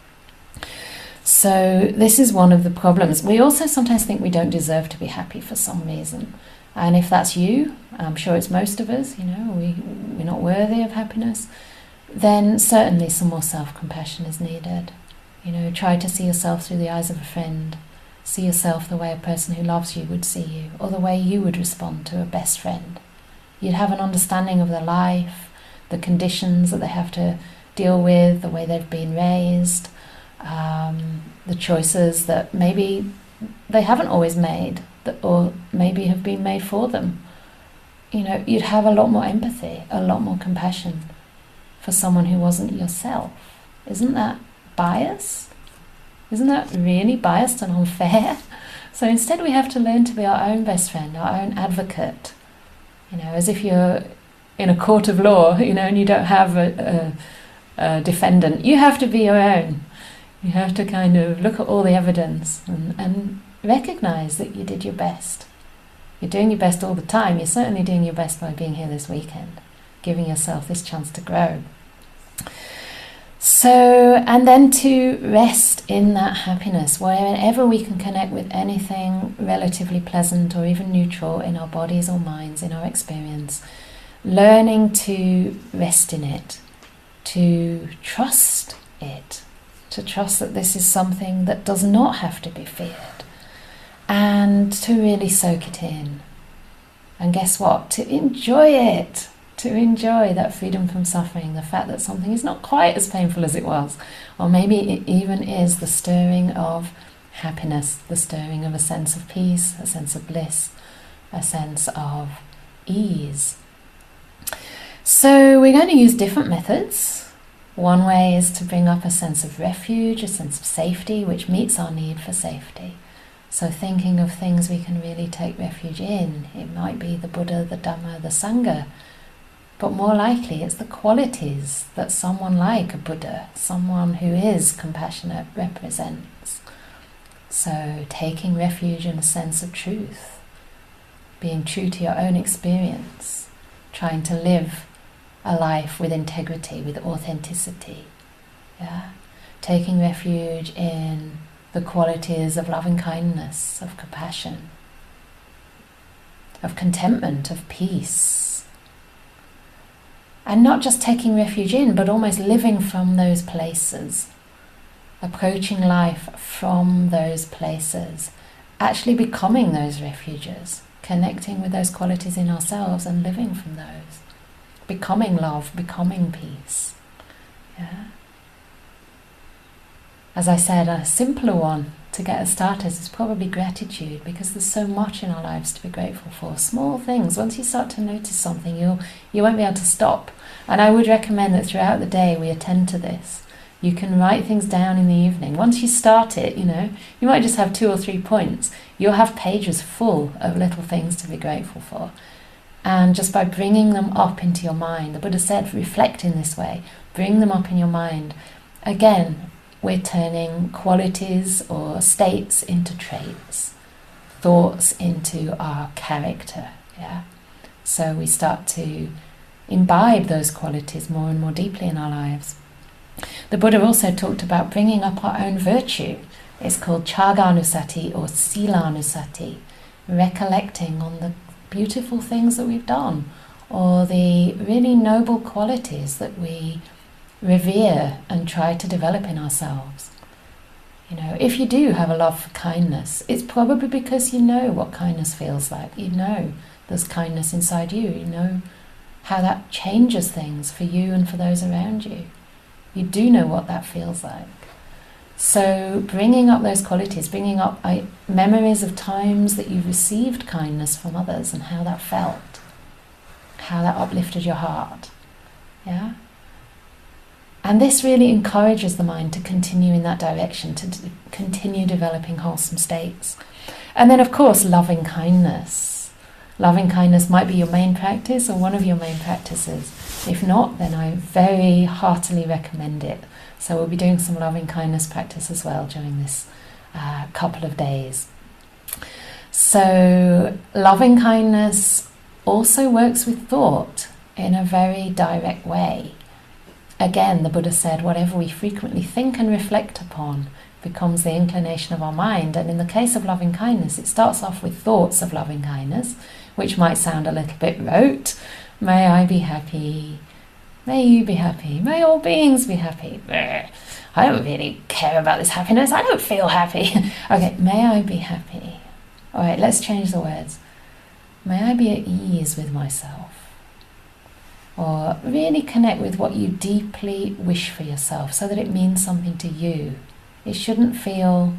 So this is one of the problems. We also sometimes think we don't deserve to be happy for some reason. And if that's you, I'm sure it's most of us, we're not worthy of happiness, then certainly some more self-compassion is needed. Try to see yourself through the eyes of a friend. See yourself the way a person who loves you would see you, or the way you would respond to a best friend. You'd have an understanding of their life, the conditions that they have to deal with, the way they've been raised, the choices that maybe they haven't always made, or maybe have been made for them. You'd have a lot more empathy, a lot more compassion for someone who wasn't yourself. Isn't that biased? Isn't that really biased and unfair? So instead we have to learn to be our own best friend, our own advocate. As if you're in a court of law, and you don't have a defendant. You have to be your own. You have to kind of look at all the evidence and recognise that you did your best. You're doing your best all the time. You're certainly doing your best by being here this weekend, giving yourself this chance to grow. So, and then to rest in that happiness, wherever we can connect with anything relatively pleasant or even neutral in our bodies or minds, in our experience, learning to rest in it, to trust it, to trust that this is something that does not have to be feared, and to really soak it in. And guess what? To enjoy it. To enjoy that freedom from suffering, the fact that something is not quite as painful as it was, or maybe it even is the stirring of happiness, the stirring of a sense of peace, a sense of bliss, a sense of ease. So we're going to use different methods. One way is to bring up a sense of refuge, a sense of safety, which meets our need for safety. So thinking of things we can really take refuge in. It might be the Buddha, the Dhamma, the Sangha, but more likely it's the qualities that someone like a Buddha, someone who is compassionate, represents. So taking refuge in a sense of truth, being true to your own experience, trying to live a life with integrity, with authenticity. Taking refuge in the qualities of loving kindness, of compassion, of contentment, of peace. And not just taking refuge in, but almost living from those places, approaching life from those places, actually becoming those refuges, connecting with those qualities in ourselves and living from those, becoming love, becoming peace. As I said, a simpler one to get us started is probably gratitude, because there's so much in our lives to be grateful for. Small things. Once you start to notice something, you won't be able to stop. And I would recommend that throughout the day we attend to this. You can write things down in the evening. Once you start it, you might just have 2 or 3 points. You'll have pages full of little things to be grateful for. And just by bringing them up into your mind, the Buddha said, reflect in this way, bring them up in your mind. Again, we're turning qualities or states into traits, thoughts into our character. Yeah. So we start to imbibe those qualities more and more deeply in our lives. The Buddha also talked about bringing up our own virtue. It's called Chaganusati or Silanusati, recollecting on the beautiful things that we've done, or the really noble qualities that we revere and try to develop in ourselves. If you do have a love for kindness, it's probably because you know what kindness feels like. You know there's kindness inside you. You know how that changes things for you and for those around you. You do know what that feels like. So bringing up those qualities, bringing up memories of times that you've received kindness from others and how that felt, how that uplifted your heart. Yeah? And this really encourages the mind to continue in that direction, to continue developing wholesome states. And then, of course, loving kindness. Loving kindness might be your main practice or one of your main practices. If not, then I very heartily recommend it. So we'll be doing some loving kindness practice as well during this couple of days. So loving kindness also works with thought in a very direct way. Again, the Buddha said, whatever we frequently think and reflect upon becomes the inclination of our mind. And in the case of loving kindness, it starts off with thoughts of loving kindness, which might sound a little bit rote. May I be happy. May you be happy. May all beings be happy. I don't really care about this happiness. I don't feel happy. Okay, may I be happy. All right, let's change the words. May I be at ease with myself. Or really connect with what you deeply wish for yourself so that it means something to you. It shouldn't feel,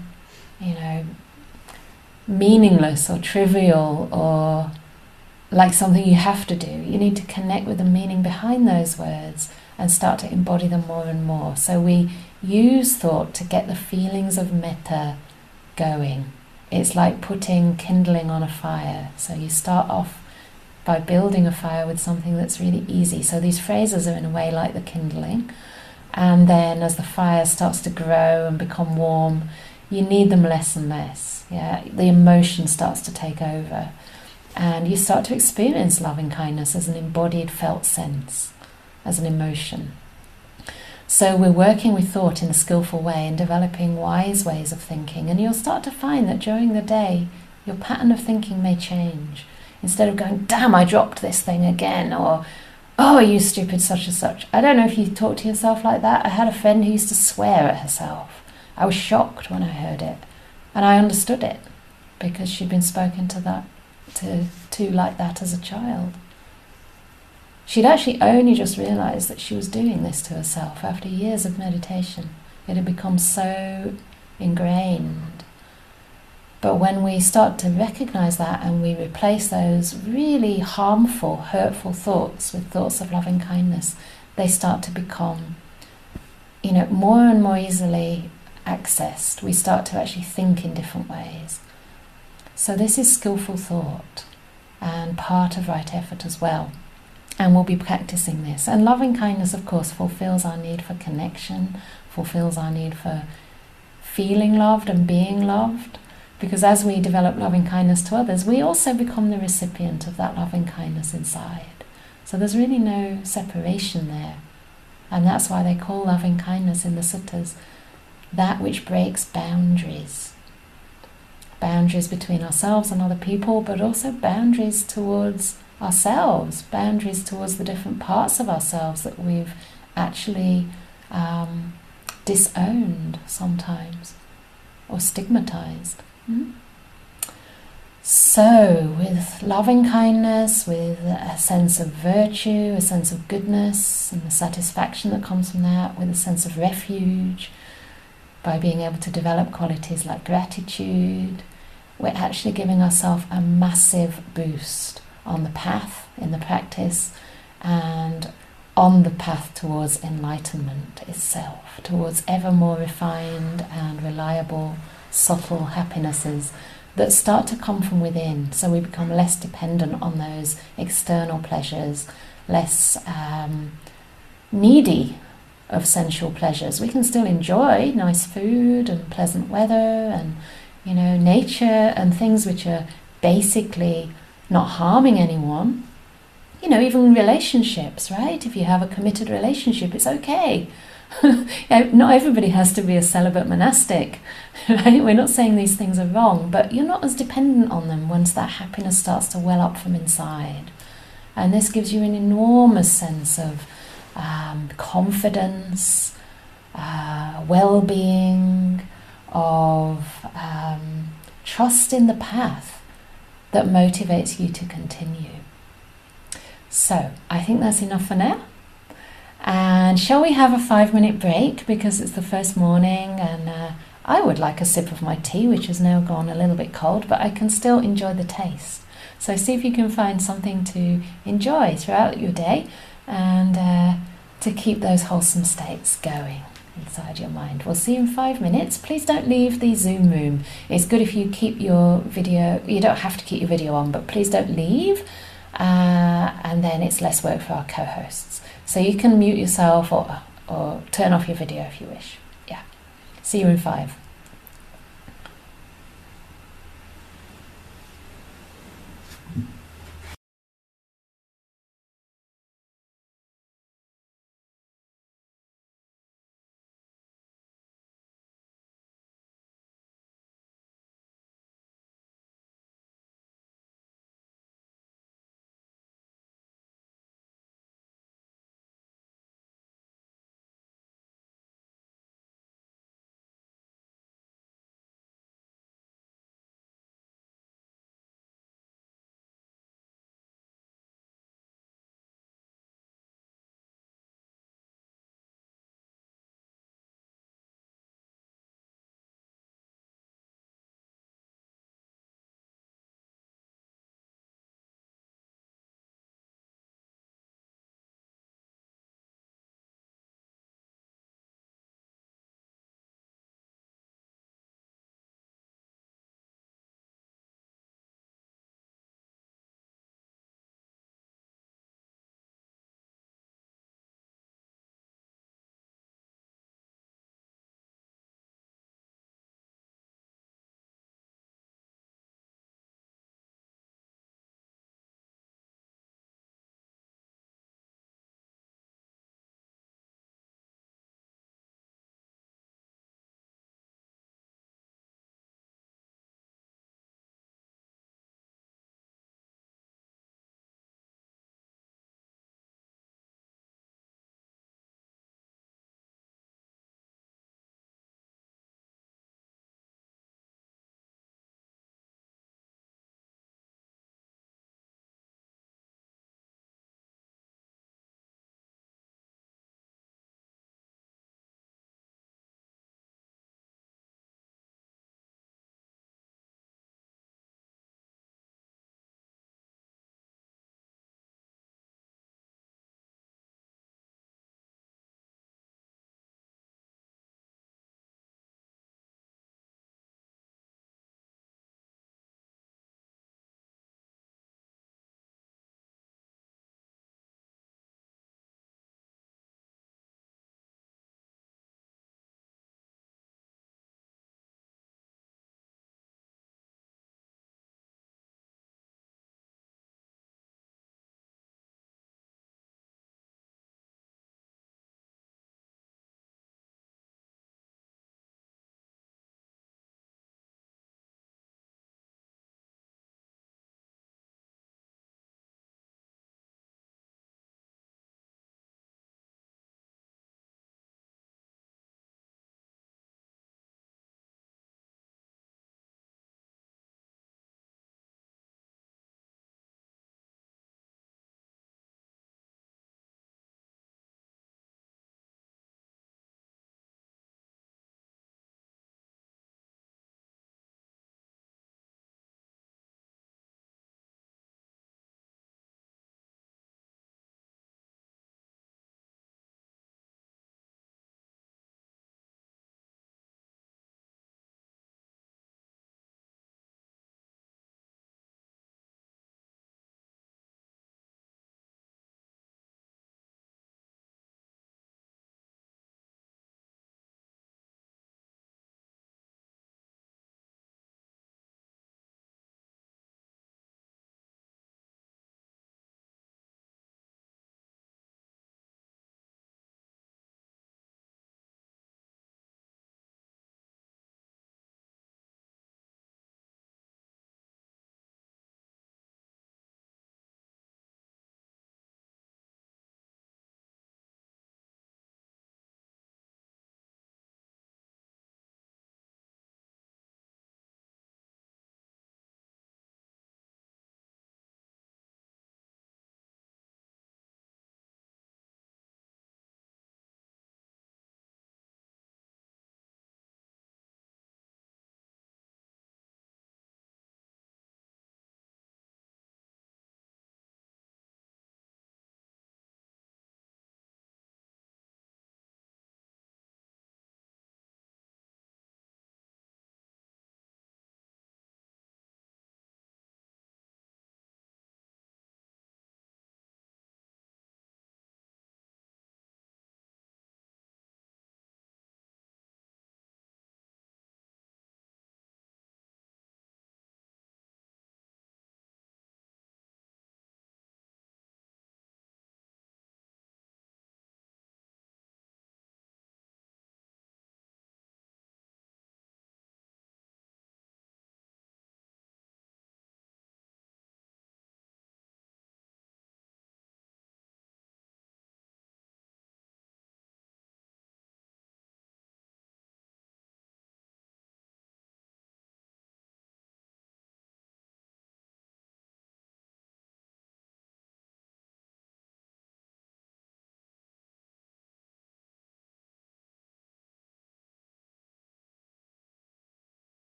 meaningless or trivial or like something you have to do. You need to connect with the meaning behind those words and start to embody them more and more. So we use thought to get the feelings of metta going. It's like putting kindling on a fire. So you start off by building a fire with something that's really easy. So these phrases are in a way like the kindling. And then as the fire starts to grow and become warm, you need them less and less. Yeah, the emotion starts to take over. And you start to experience loving kindness as an embodied felt sense, as an emotion. So we're working with thought in a skillful way and developing wise ways of thinking. And you'll start to find that during the day, your pattern of thinking may change. Instead of going, damn, I dropped this thing again, or, oh, you stupid such and such. I don't know if you talk to yourself like that. I had a friend who used to swear at herself. I was shocked when I heard it. And I understood it because she'd been spoken to like that as a child. She'd actually only just realised that she was doing this to herself after years of meditation. It had become so ingrained. But when we start to recognise that and we replace those really harmful, hurtful thoughts with thoughts of loving kindness, they start to become, more and more easily accessed. We start to actually think in different ways. So this is skillful thought and part of right effort as well. And we'll be practicing this. And loving kindness, of course, fulfills our need for connection, fulfills our need for feeling loved and being loved. Because as we develop loving kindness to others, we also become the recipient of that loving kindness inside. So there's really no separation there. And that's why they call loving kindness in the suttas that which breaks boundaries. Boundaries between ourselves and other people, but also boundaries towards ourselves, boundaries towards the different parts of ourselves that we've actually disowned sometimes or stigmatized. So with loving kindness, with a sense of virtue, a sense of goodness and the satisfaction that comes from that, with a sense of refuge, by being able to develop qualities like gratitude, we're actually giving ourselves a massive boost on the path, in the practice, and on the path towards enlightenment itself, towards ever more refined and reliable, subtle happinesses that start to come from within. So we become less dependent on those external pleasures, less needy of sensual pleasures. We can still enjoy nice food and pleasant weather and, you know, nature and things which are basically not harming anyone. You know, even relationships, right? If you have a committed relationship, it's okay. Not everybody has to be a celibate monastic, right? We're not saying these things are wrong, but you're not as dependent on them once that happiness starts to well up from inside. And this gives you an enormous sense of confidence, well-being, of trust in the path that motivates you to continue. So I think that's enough for now. And shall we have a 5-minute break, because it's the first morning and I would like a sip of my tea, which has now gone a little bit cold, but I can still enjoy the taste. So see if you can find something to enjoy throughout your day and to keep those wholesome states going inside your mind. We'll see you in 5 minutes. Please don't leave the Zoom room. It's good if you keep your video, you don't have to keep your video on, but please don't leave. And then it's less work for our co-hosts. So you can mute yourself or turn off your video if you wish. Yeah. See you in 5.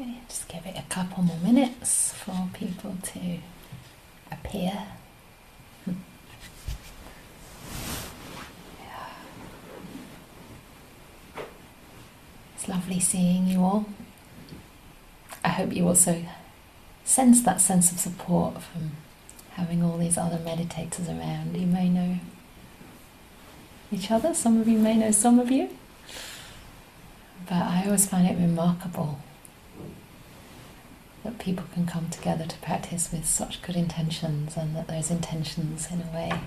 Okay, just give it a couple more minutes for people to appear. It's lovely seeing you all. I hope you also sense that sense of support from having all these other meditators around. You may know each other, some of you may know some of you, but I always find it remarkable that people can come together to practice with such good intentions, and that those intentions in a way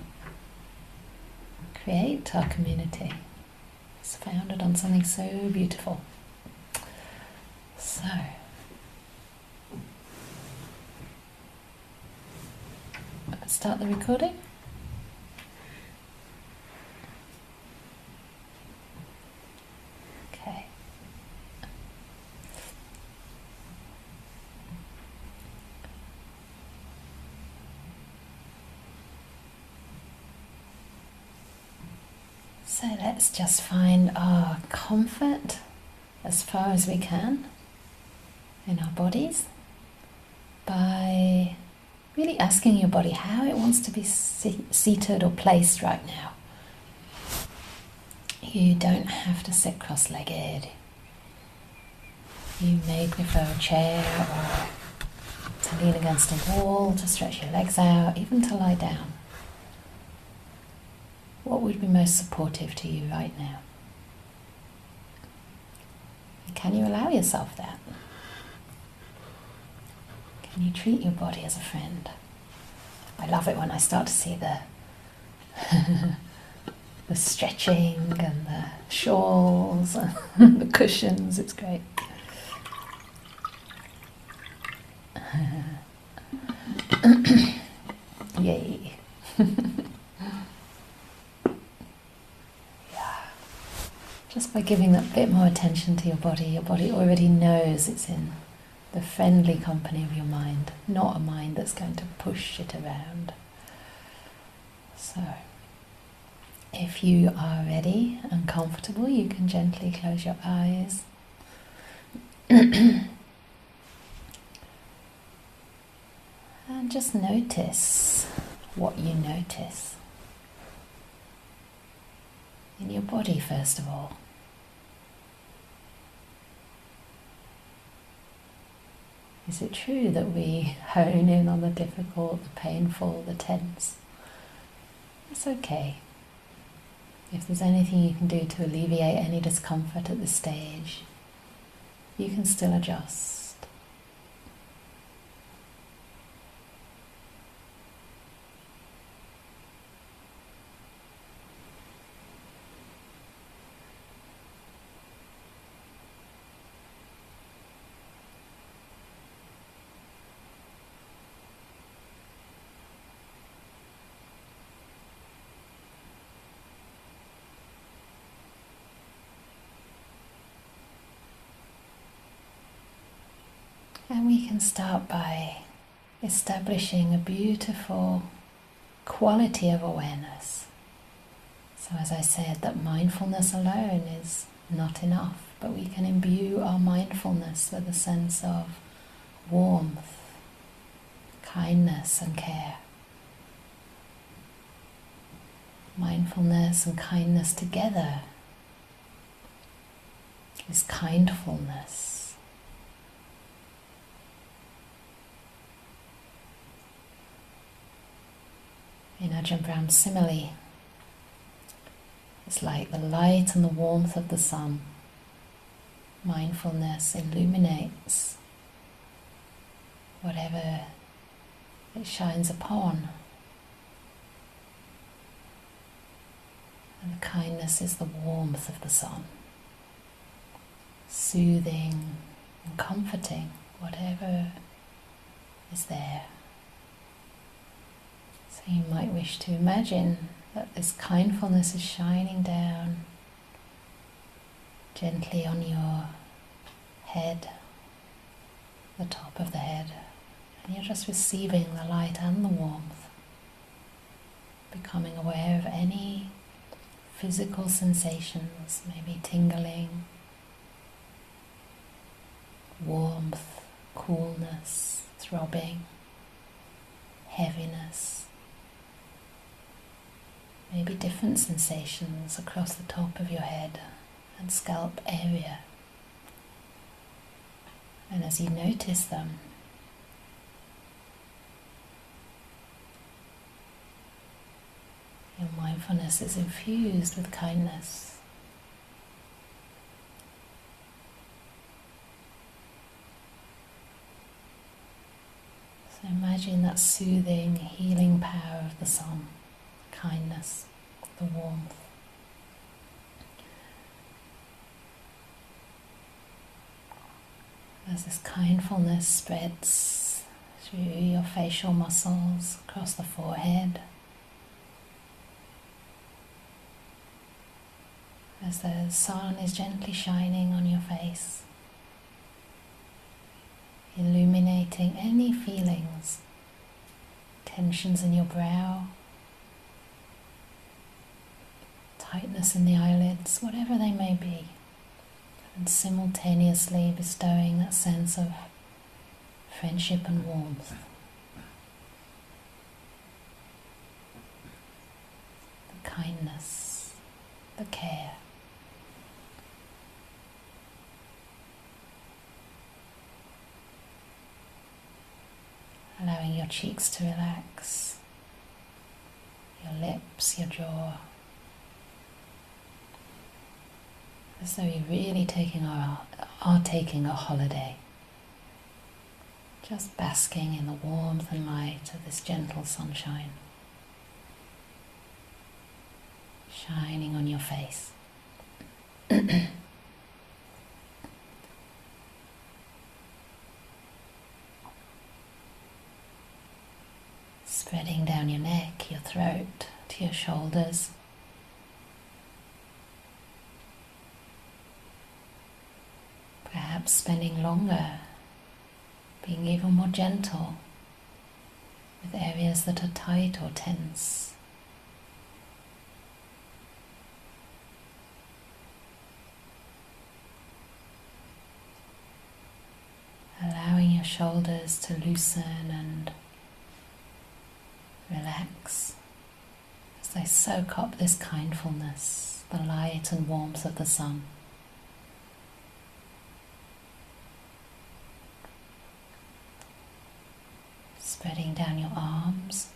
create our community. It's founded on something so beautiful. So, let's start the recording. Okay. So let's just find our comfort as far as we can in our bodies by really asking your body how it wants to be seated or placed right now. You don't have to sit cross-legged. You may prefer a chair or to lean against a wall, to stretch your legs out, even to lie down. What would be most supportive to you right now? Can you allow yourself that? Can you treat your body as a friend? I love it when I start to see the the stretching and the shawls and the cushions. It's great. Yay. Just by giving that bit more attention to your body already knows it's in the friendly company of your mind, not a mind that's going to push it around. So, if you are ready and comfortable, you can gently close your eyes. And just notice what you notice in your body, first of all. Is it true that we hone in on the difficult, the painful, the tense? It's okay. If there's anything you can do to alleviate any discomfort at this stage, you can still adjust. And we can start by establishing a beautiful quality of awareness. So as I said, that mindfulness alone is not enough, but we can imbue our mindfulness with a sense of warmth, kindness and care. Mindfulness and kindness together is kindfulness. In Ajahn Brahm's simile, it's like the light and the warmth of the sun. Mindfulness illuminates whatever it shines upon. And the kindness is the warmth of the sun, soothing and comforting whatever is there. So you might wish to imagine that this kindfulness is shining down gently on your head, the top of the head, and you're just receiving the light and the warmth, becoming aware of any physical sensations, maybe tingling, warmth, throbbing, heaviness, maybe different sensations across the top of your head and scalp area. And as you notice them, your mindfulness is infused with kindness. So imagine that soothing, healing power of the sun, kindness, the warmth. As this kindfulness spreads through your facial muscles, across the forehead, as the sun is gently shining on your face, illuminating any feelings, tensions in your brow, tightness in the eyelids, whatever they may be, and simultaneously bestowing that sense of friendship and warmth. The kindness, the care. Allowing your cheeks to relax, your lips, your jaw, as though you're really are taking a holiday, just basking in the warmth and light of this gentle sunshine, shining on your face. Spreading down your neck, your throat, to your shoulders. Perhaps spending longer, being even more gentle with areas that are tight or tense. Allowing your shoulders to loosen and relax as they soak up this kindfulness, the light and warmth of the sun. Spreading down your arms,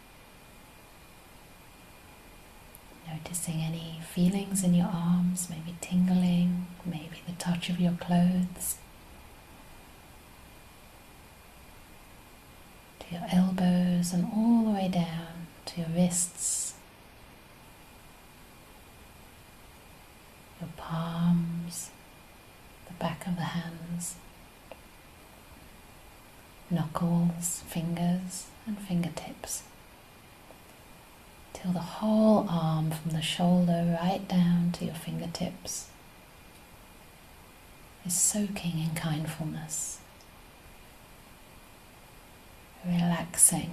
noticing any feelings in your arms, maybe tingling, maybe the touch of your clothes, to your elbows and all the way down to your wrists, your palms, the back of the hands, knuckles, fingers and fingertips, till the whole arm from the shoulder right down to your fingertips is soaking in kindfulness, relaxing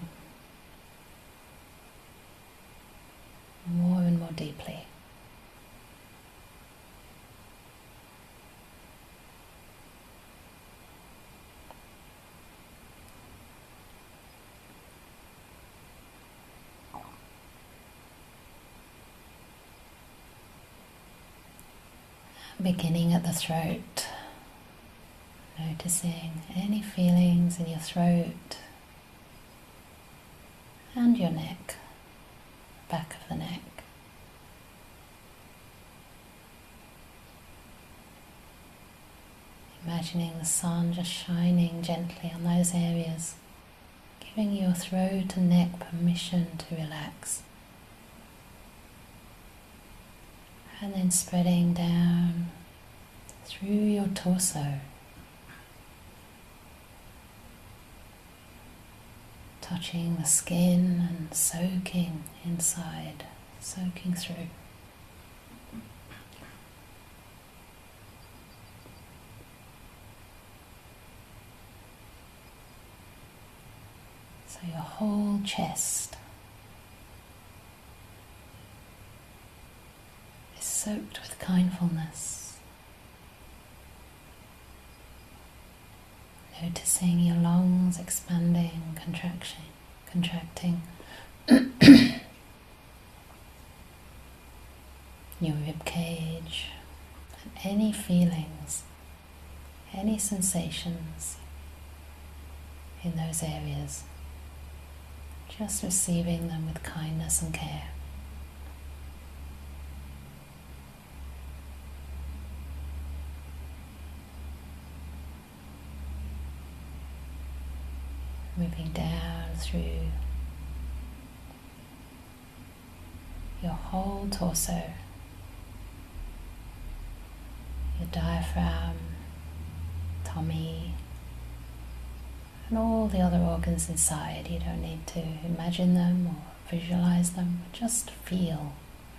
more and more deeply. Beginning at the throat, noticing any feelings in your throat and your neck, back of the neck. Imagining the sun just shining gently on those areas, giving your throat and neck permission to relax. And then spreading down through your torso, touching the skin and soaking inside, soaking through. So your whole chest is soaked with kindfulness. Noticing your lungs expanding, contracting. Your rib cage, and any feelings, any sensations in those areas, just receiving them with kindness and care. Moving down through your whole torso, your diaphragm, tummy, and all the other organs inside. You don't need to imagine them or visualize them, but just feel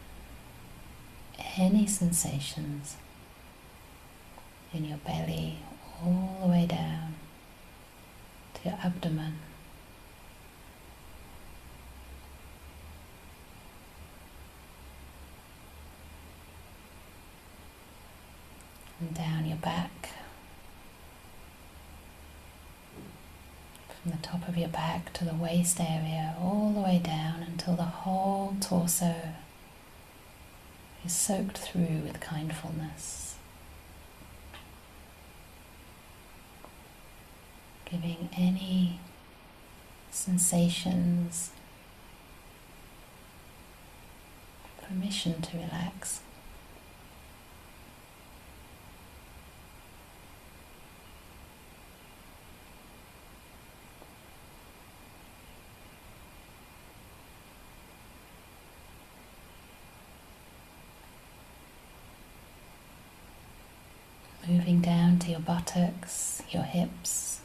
any sensations in your belly all the way down to your abdomen. And down your back, from the top of your back to the waist area, all the way down until the whole torso is soaked through with kindfulness. Giving any sensations permission to relax. Moving down to your buttocks, your hips.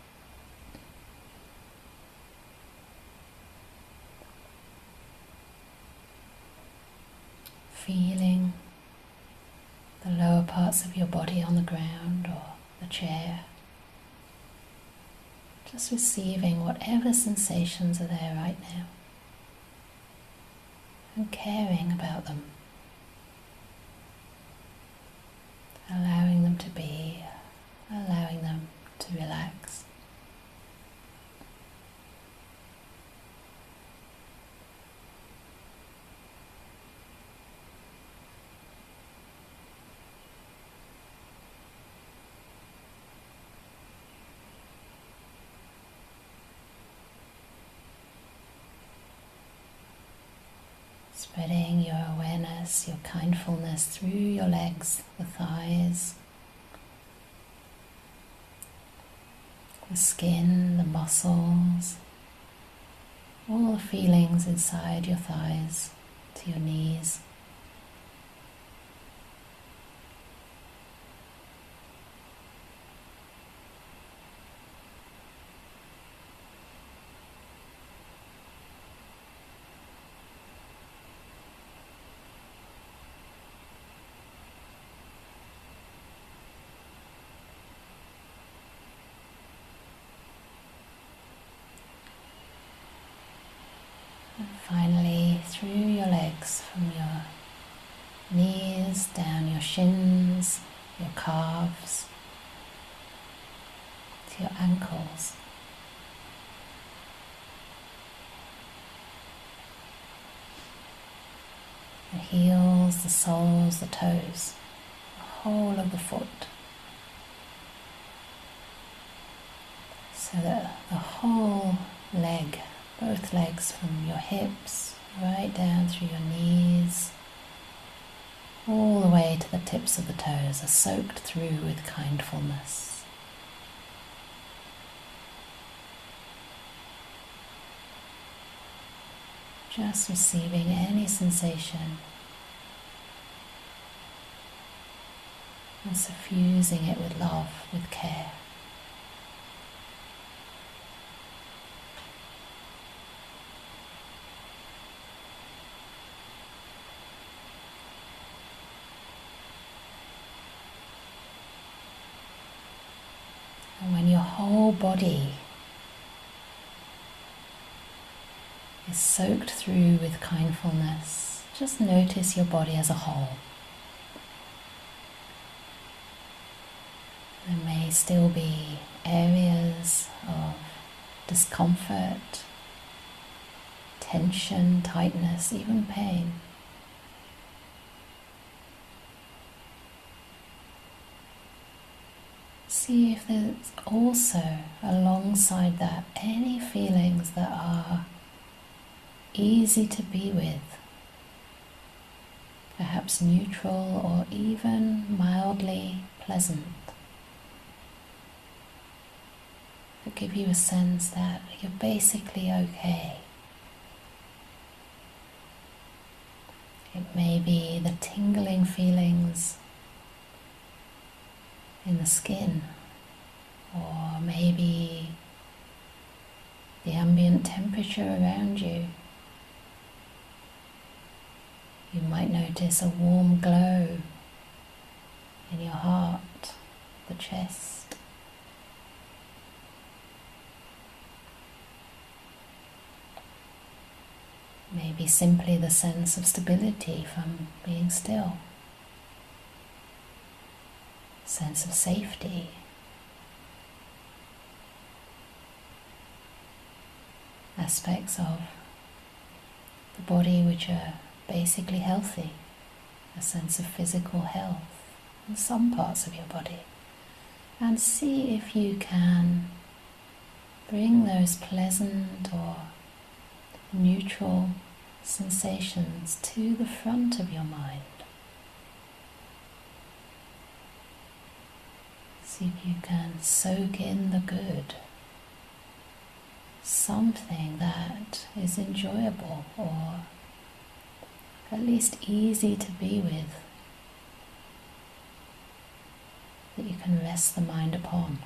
Feeling the lower parts of your body on the ground or the chair. Just receiving whatever sensations are there right now and caring about them. Allowing them to be, allowing them to relax. Spreading your awareness, your kindfulness through your legs, the thighs, the skin, the muscles, all the feelings inside your thighs to your knees. Finally, through your legs, from your knees, down your shins, your calves, to your ankles. The heels, the soles, the toes, the whole of the foot. So that the whole leg, both legs from your hips right down through your knees, all the way to the tips of the toes, are soaked through with kindfulness. Just receiving any sensation and suffusing it with love, with care. And when your whole body is soaked through with kindfulness, just notice your body as a whole. There may still be areas of discomfort, tension, tightness, even pain. See if there's also, alongside that, any feelings that are easy to be with, perhaps neutral or even mildly pleasant, that give you a sense that you're basically okay. It may be the tingling feelings in the skin, or maybe the ambient temperature around you. You might notice a warm glow in your heart, the chest. Maybe simply the sense of stability from being still. Sense of safety. Aspects of the body which are basically healthy. A sense of physical health in some parts of your body. And see if you can bring those pleasant or neutral sensations to the front of your mind. See if you can soak in the good, something that is enjoyable or at least easy to be with, that you can rest the mind upon.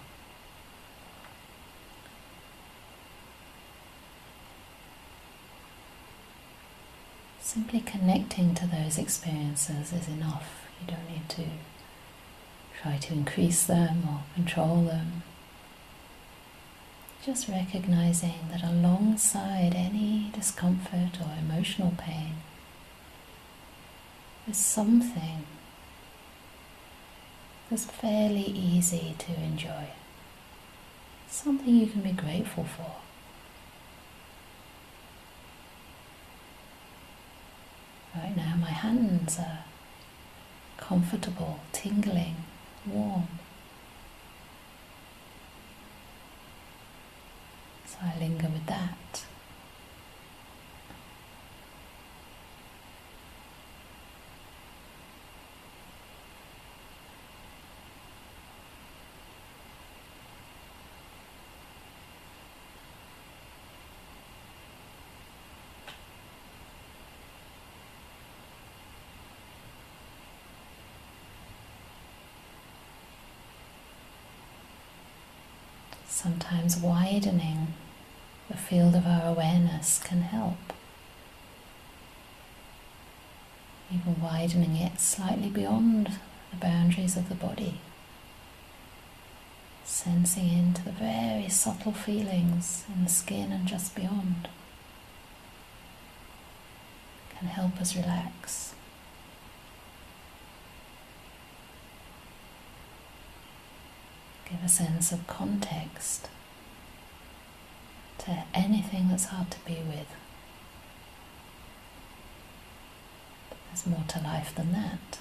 Simply connecting to those experiences is enough. You don't need to try to increase them or control them. Just recognizing that alongside any discomfort or emotional pain, there's something that's fairly easy to enjoy. Something you can be grateful for. Right now my hands are comfortable, tingling, warm. So I linger with that. Sometimes widening the field of our awareness can help. Even widening it slightly beyond the boundaries of the body. Sensing into the very subtle feelings in the skin and just beyond. Can help us relax. Give a sense of context to anything that's hard to be with. There's more to life than that.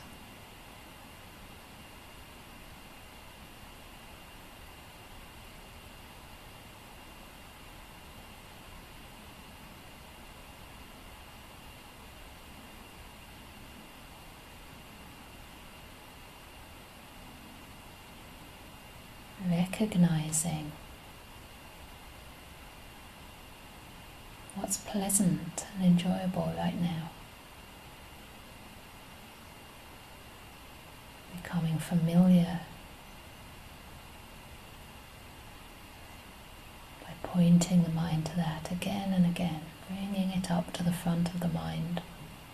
Recognizing what's pleasant and enjoyable right now. Becoming familiar by pointing the mind to that again and again, bringing it up to the front of the mind.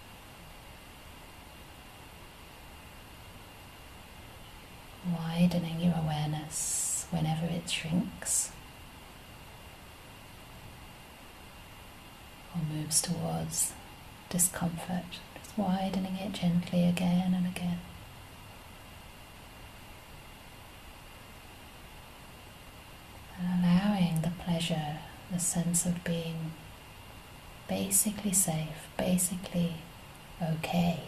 Widening your awareness whenever it shrinks or moves towards discomfort, just widening it gently again and again. treasure the sense of being basically safe, basically okay.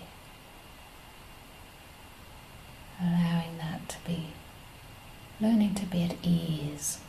Allowing that to be, learning to be at ease.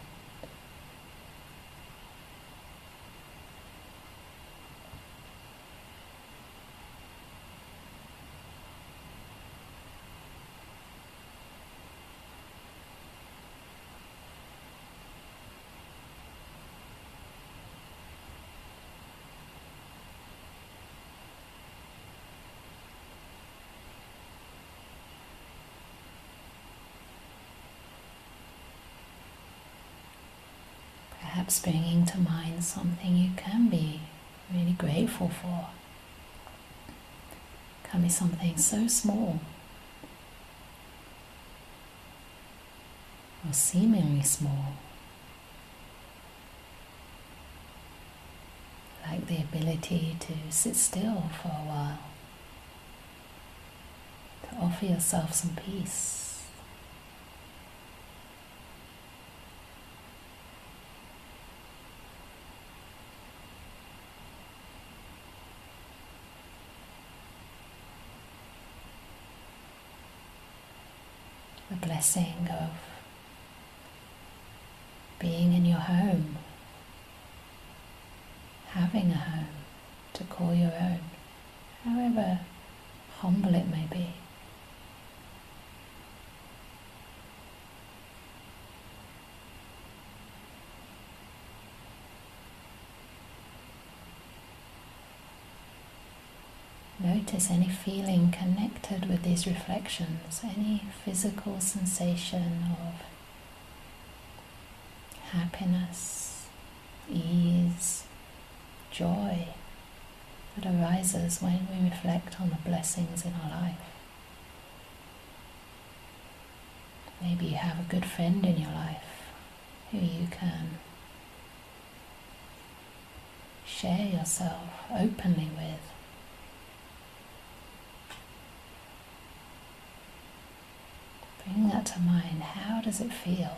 Perhaps bringing to mind something you can be really grateful for. Can be something so small or seemingly small, like the ability to sit still for a while, to offer yourself some peace. The blessing of being in your home, having a home to call your own, however humble it may be. Notice any feeling connected with these reflections, any physical sensation of happiness, ease, joy that arises when we reflect on the blessings in our life. Maybe you have a good friend in your life who you can share yourself openly with. Bring that to mind. How does it feel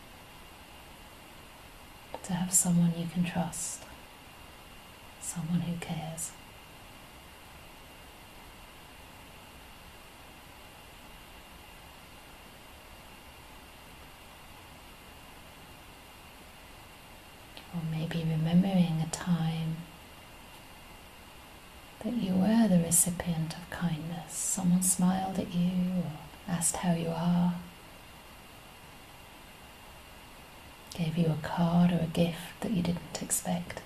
to have someone you can trust, someone who cares? Or maybe remembering a time that you were the recipient of kindness. Someone smiled at you or asked how you are, gave you a card or a gift that you didn't expect.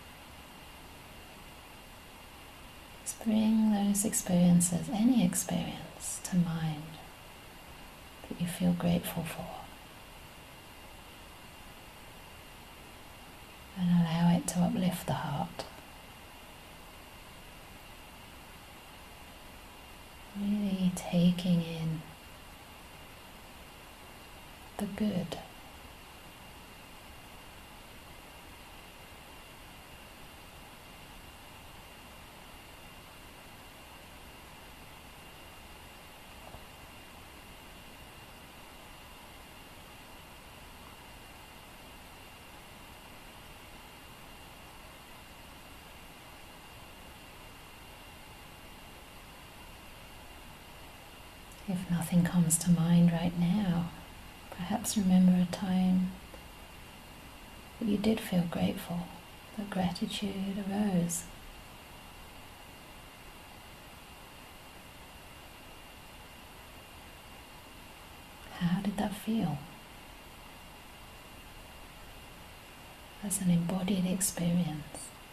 Just bring those experiences, any experience, to mind that you feel grateful for, and allow it to uplift the heart. Really taking in the good. If nothing comes to mind right now, perhaps remember a time that you did feel grateful, that gratitude arose. How did that feel? As an embodied experience.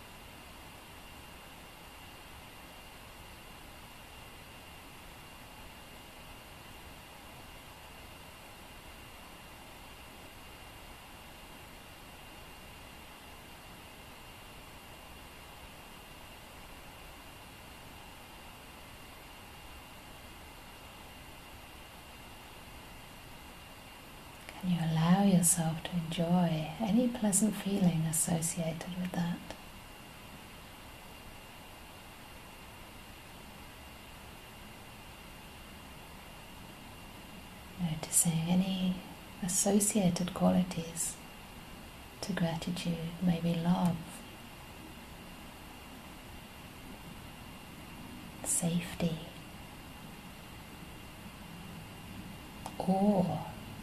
Can you allow yourself to enjoy any pleasant feeling associated with that? Noticing any associated qualities to gratitude, maybe love, safety, awe,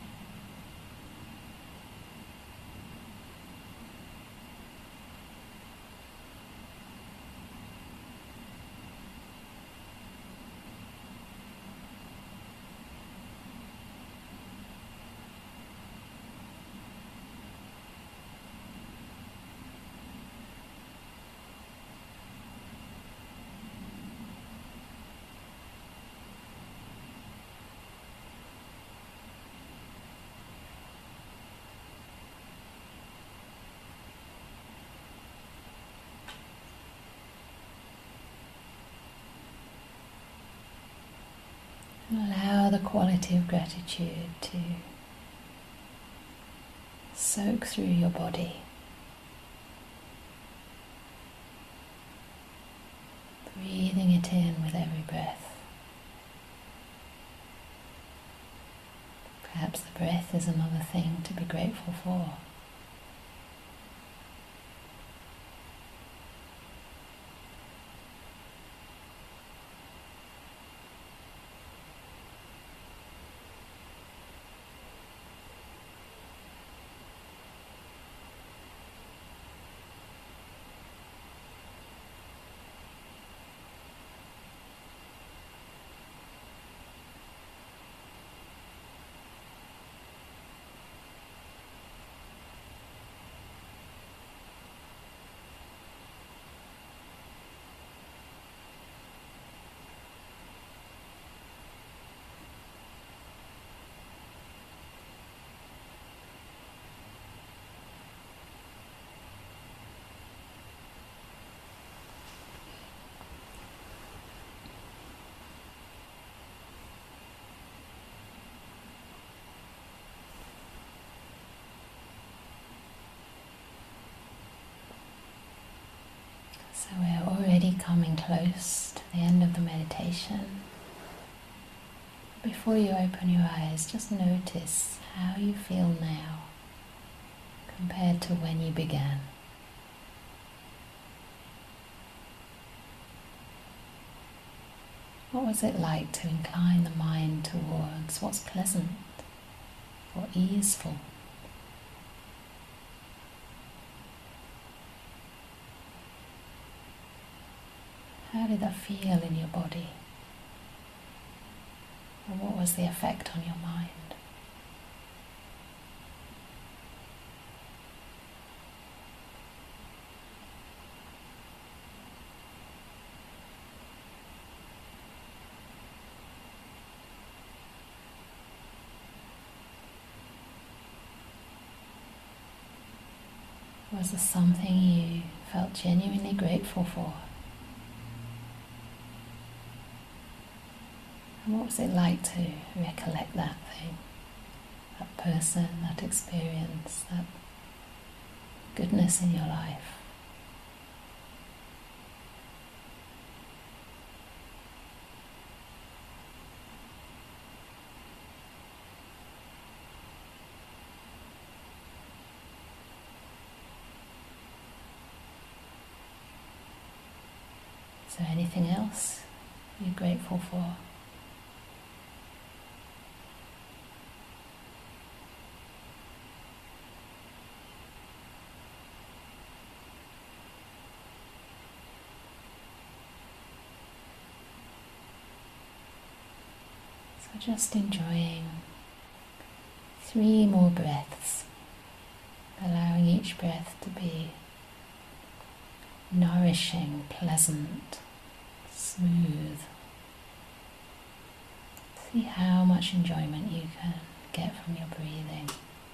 allow the quality of gratitude to soak through your body, breathing it in with every breath. Perhaps the breath is another thing to be grateful for. So we're already coming close to the end of the meditation. Before you open your eyes, just notice how you feel now compared to when you began. What was it like to incline the mind towards what's pleasant or easeful? How did that feel in your body? And what was the effect on your mind? Was there something you felt genuinely grateful for? And what was it like to recollect that thing, that person, that experience, that goodness in your life? Is there anything else you're grateful for? So just enjoying 3 more breaths, allowing each breath to be nourishing, pleasant, smooth. See how much enjoyment you can get from your breathing.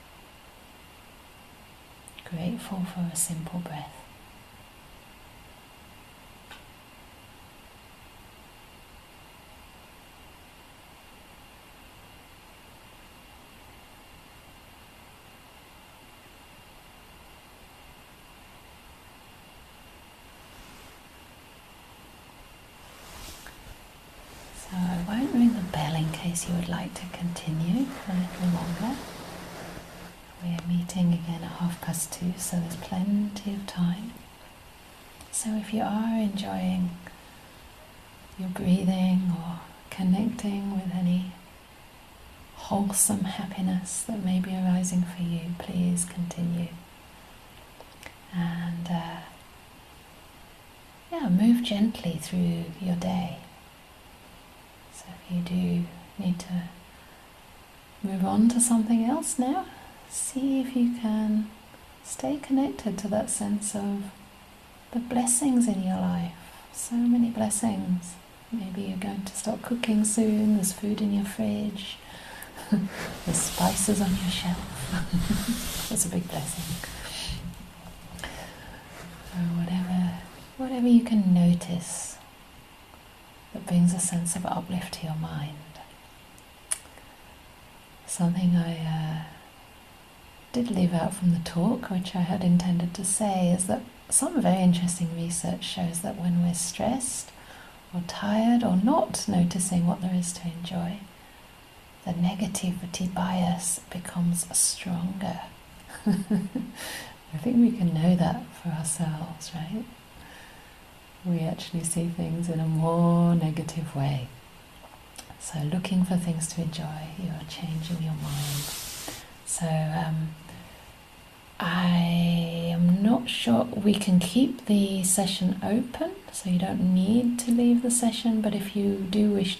Grateful for a simple breath. So I won't ring the bell in case you would like to continue for a little longer. We're meeting again at 2:30, so there's plenty of time. So if you are enjoying your breathing or connecting with any wholesome happiness that may be arising for you, please continue. And move gently through your day. So if you do need to move on to something else now, see if you can stay connected to that sense of the blessings in your life. So many blessings. Maybe you're going to start cooking soon, there's food in your fridge, there's spices on your shelf. That's a big blessing. Or whatever you can notice that brings a sense of uplift to your mind. Something I did leave out from the talk, which I had intended to say, is that some very interesting research shows that when we're stressed or tired or not noticing what there is to enjoy, the negativity bias becomes stronger. I think we can know that for ourselves, right? We actually see things in a more negative way. So looking for things to enjoy, you are changing your mind. So I am not sure, we can keep the session open, so you don't need to leave the session, but if you do wish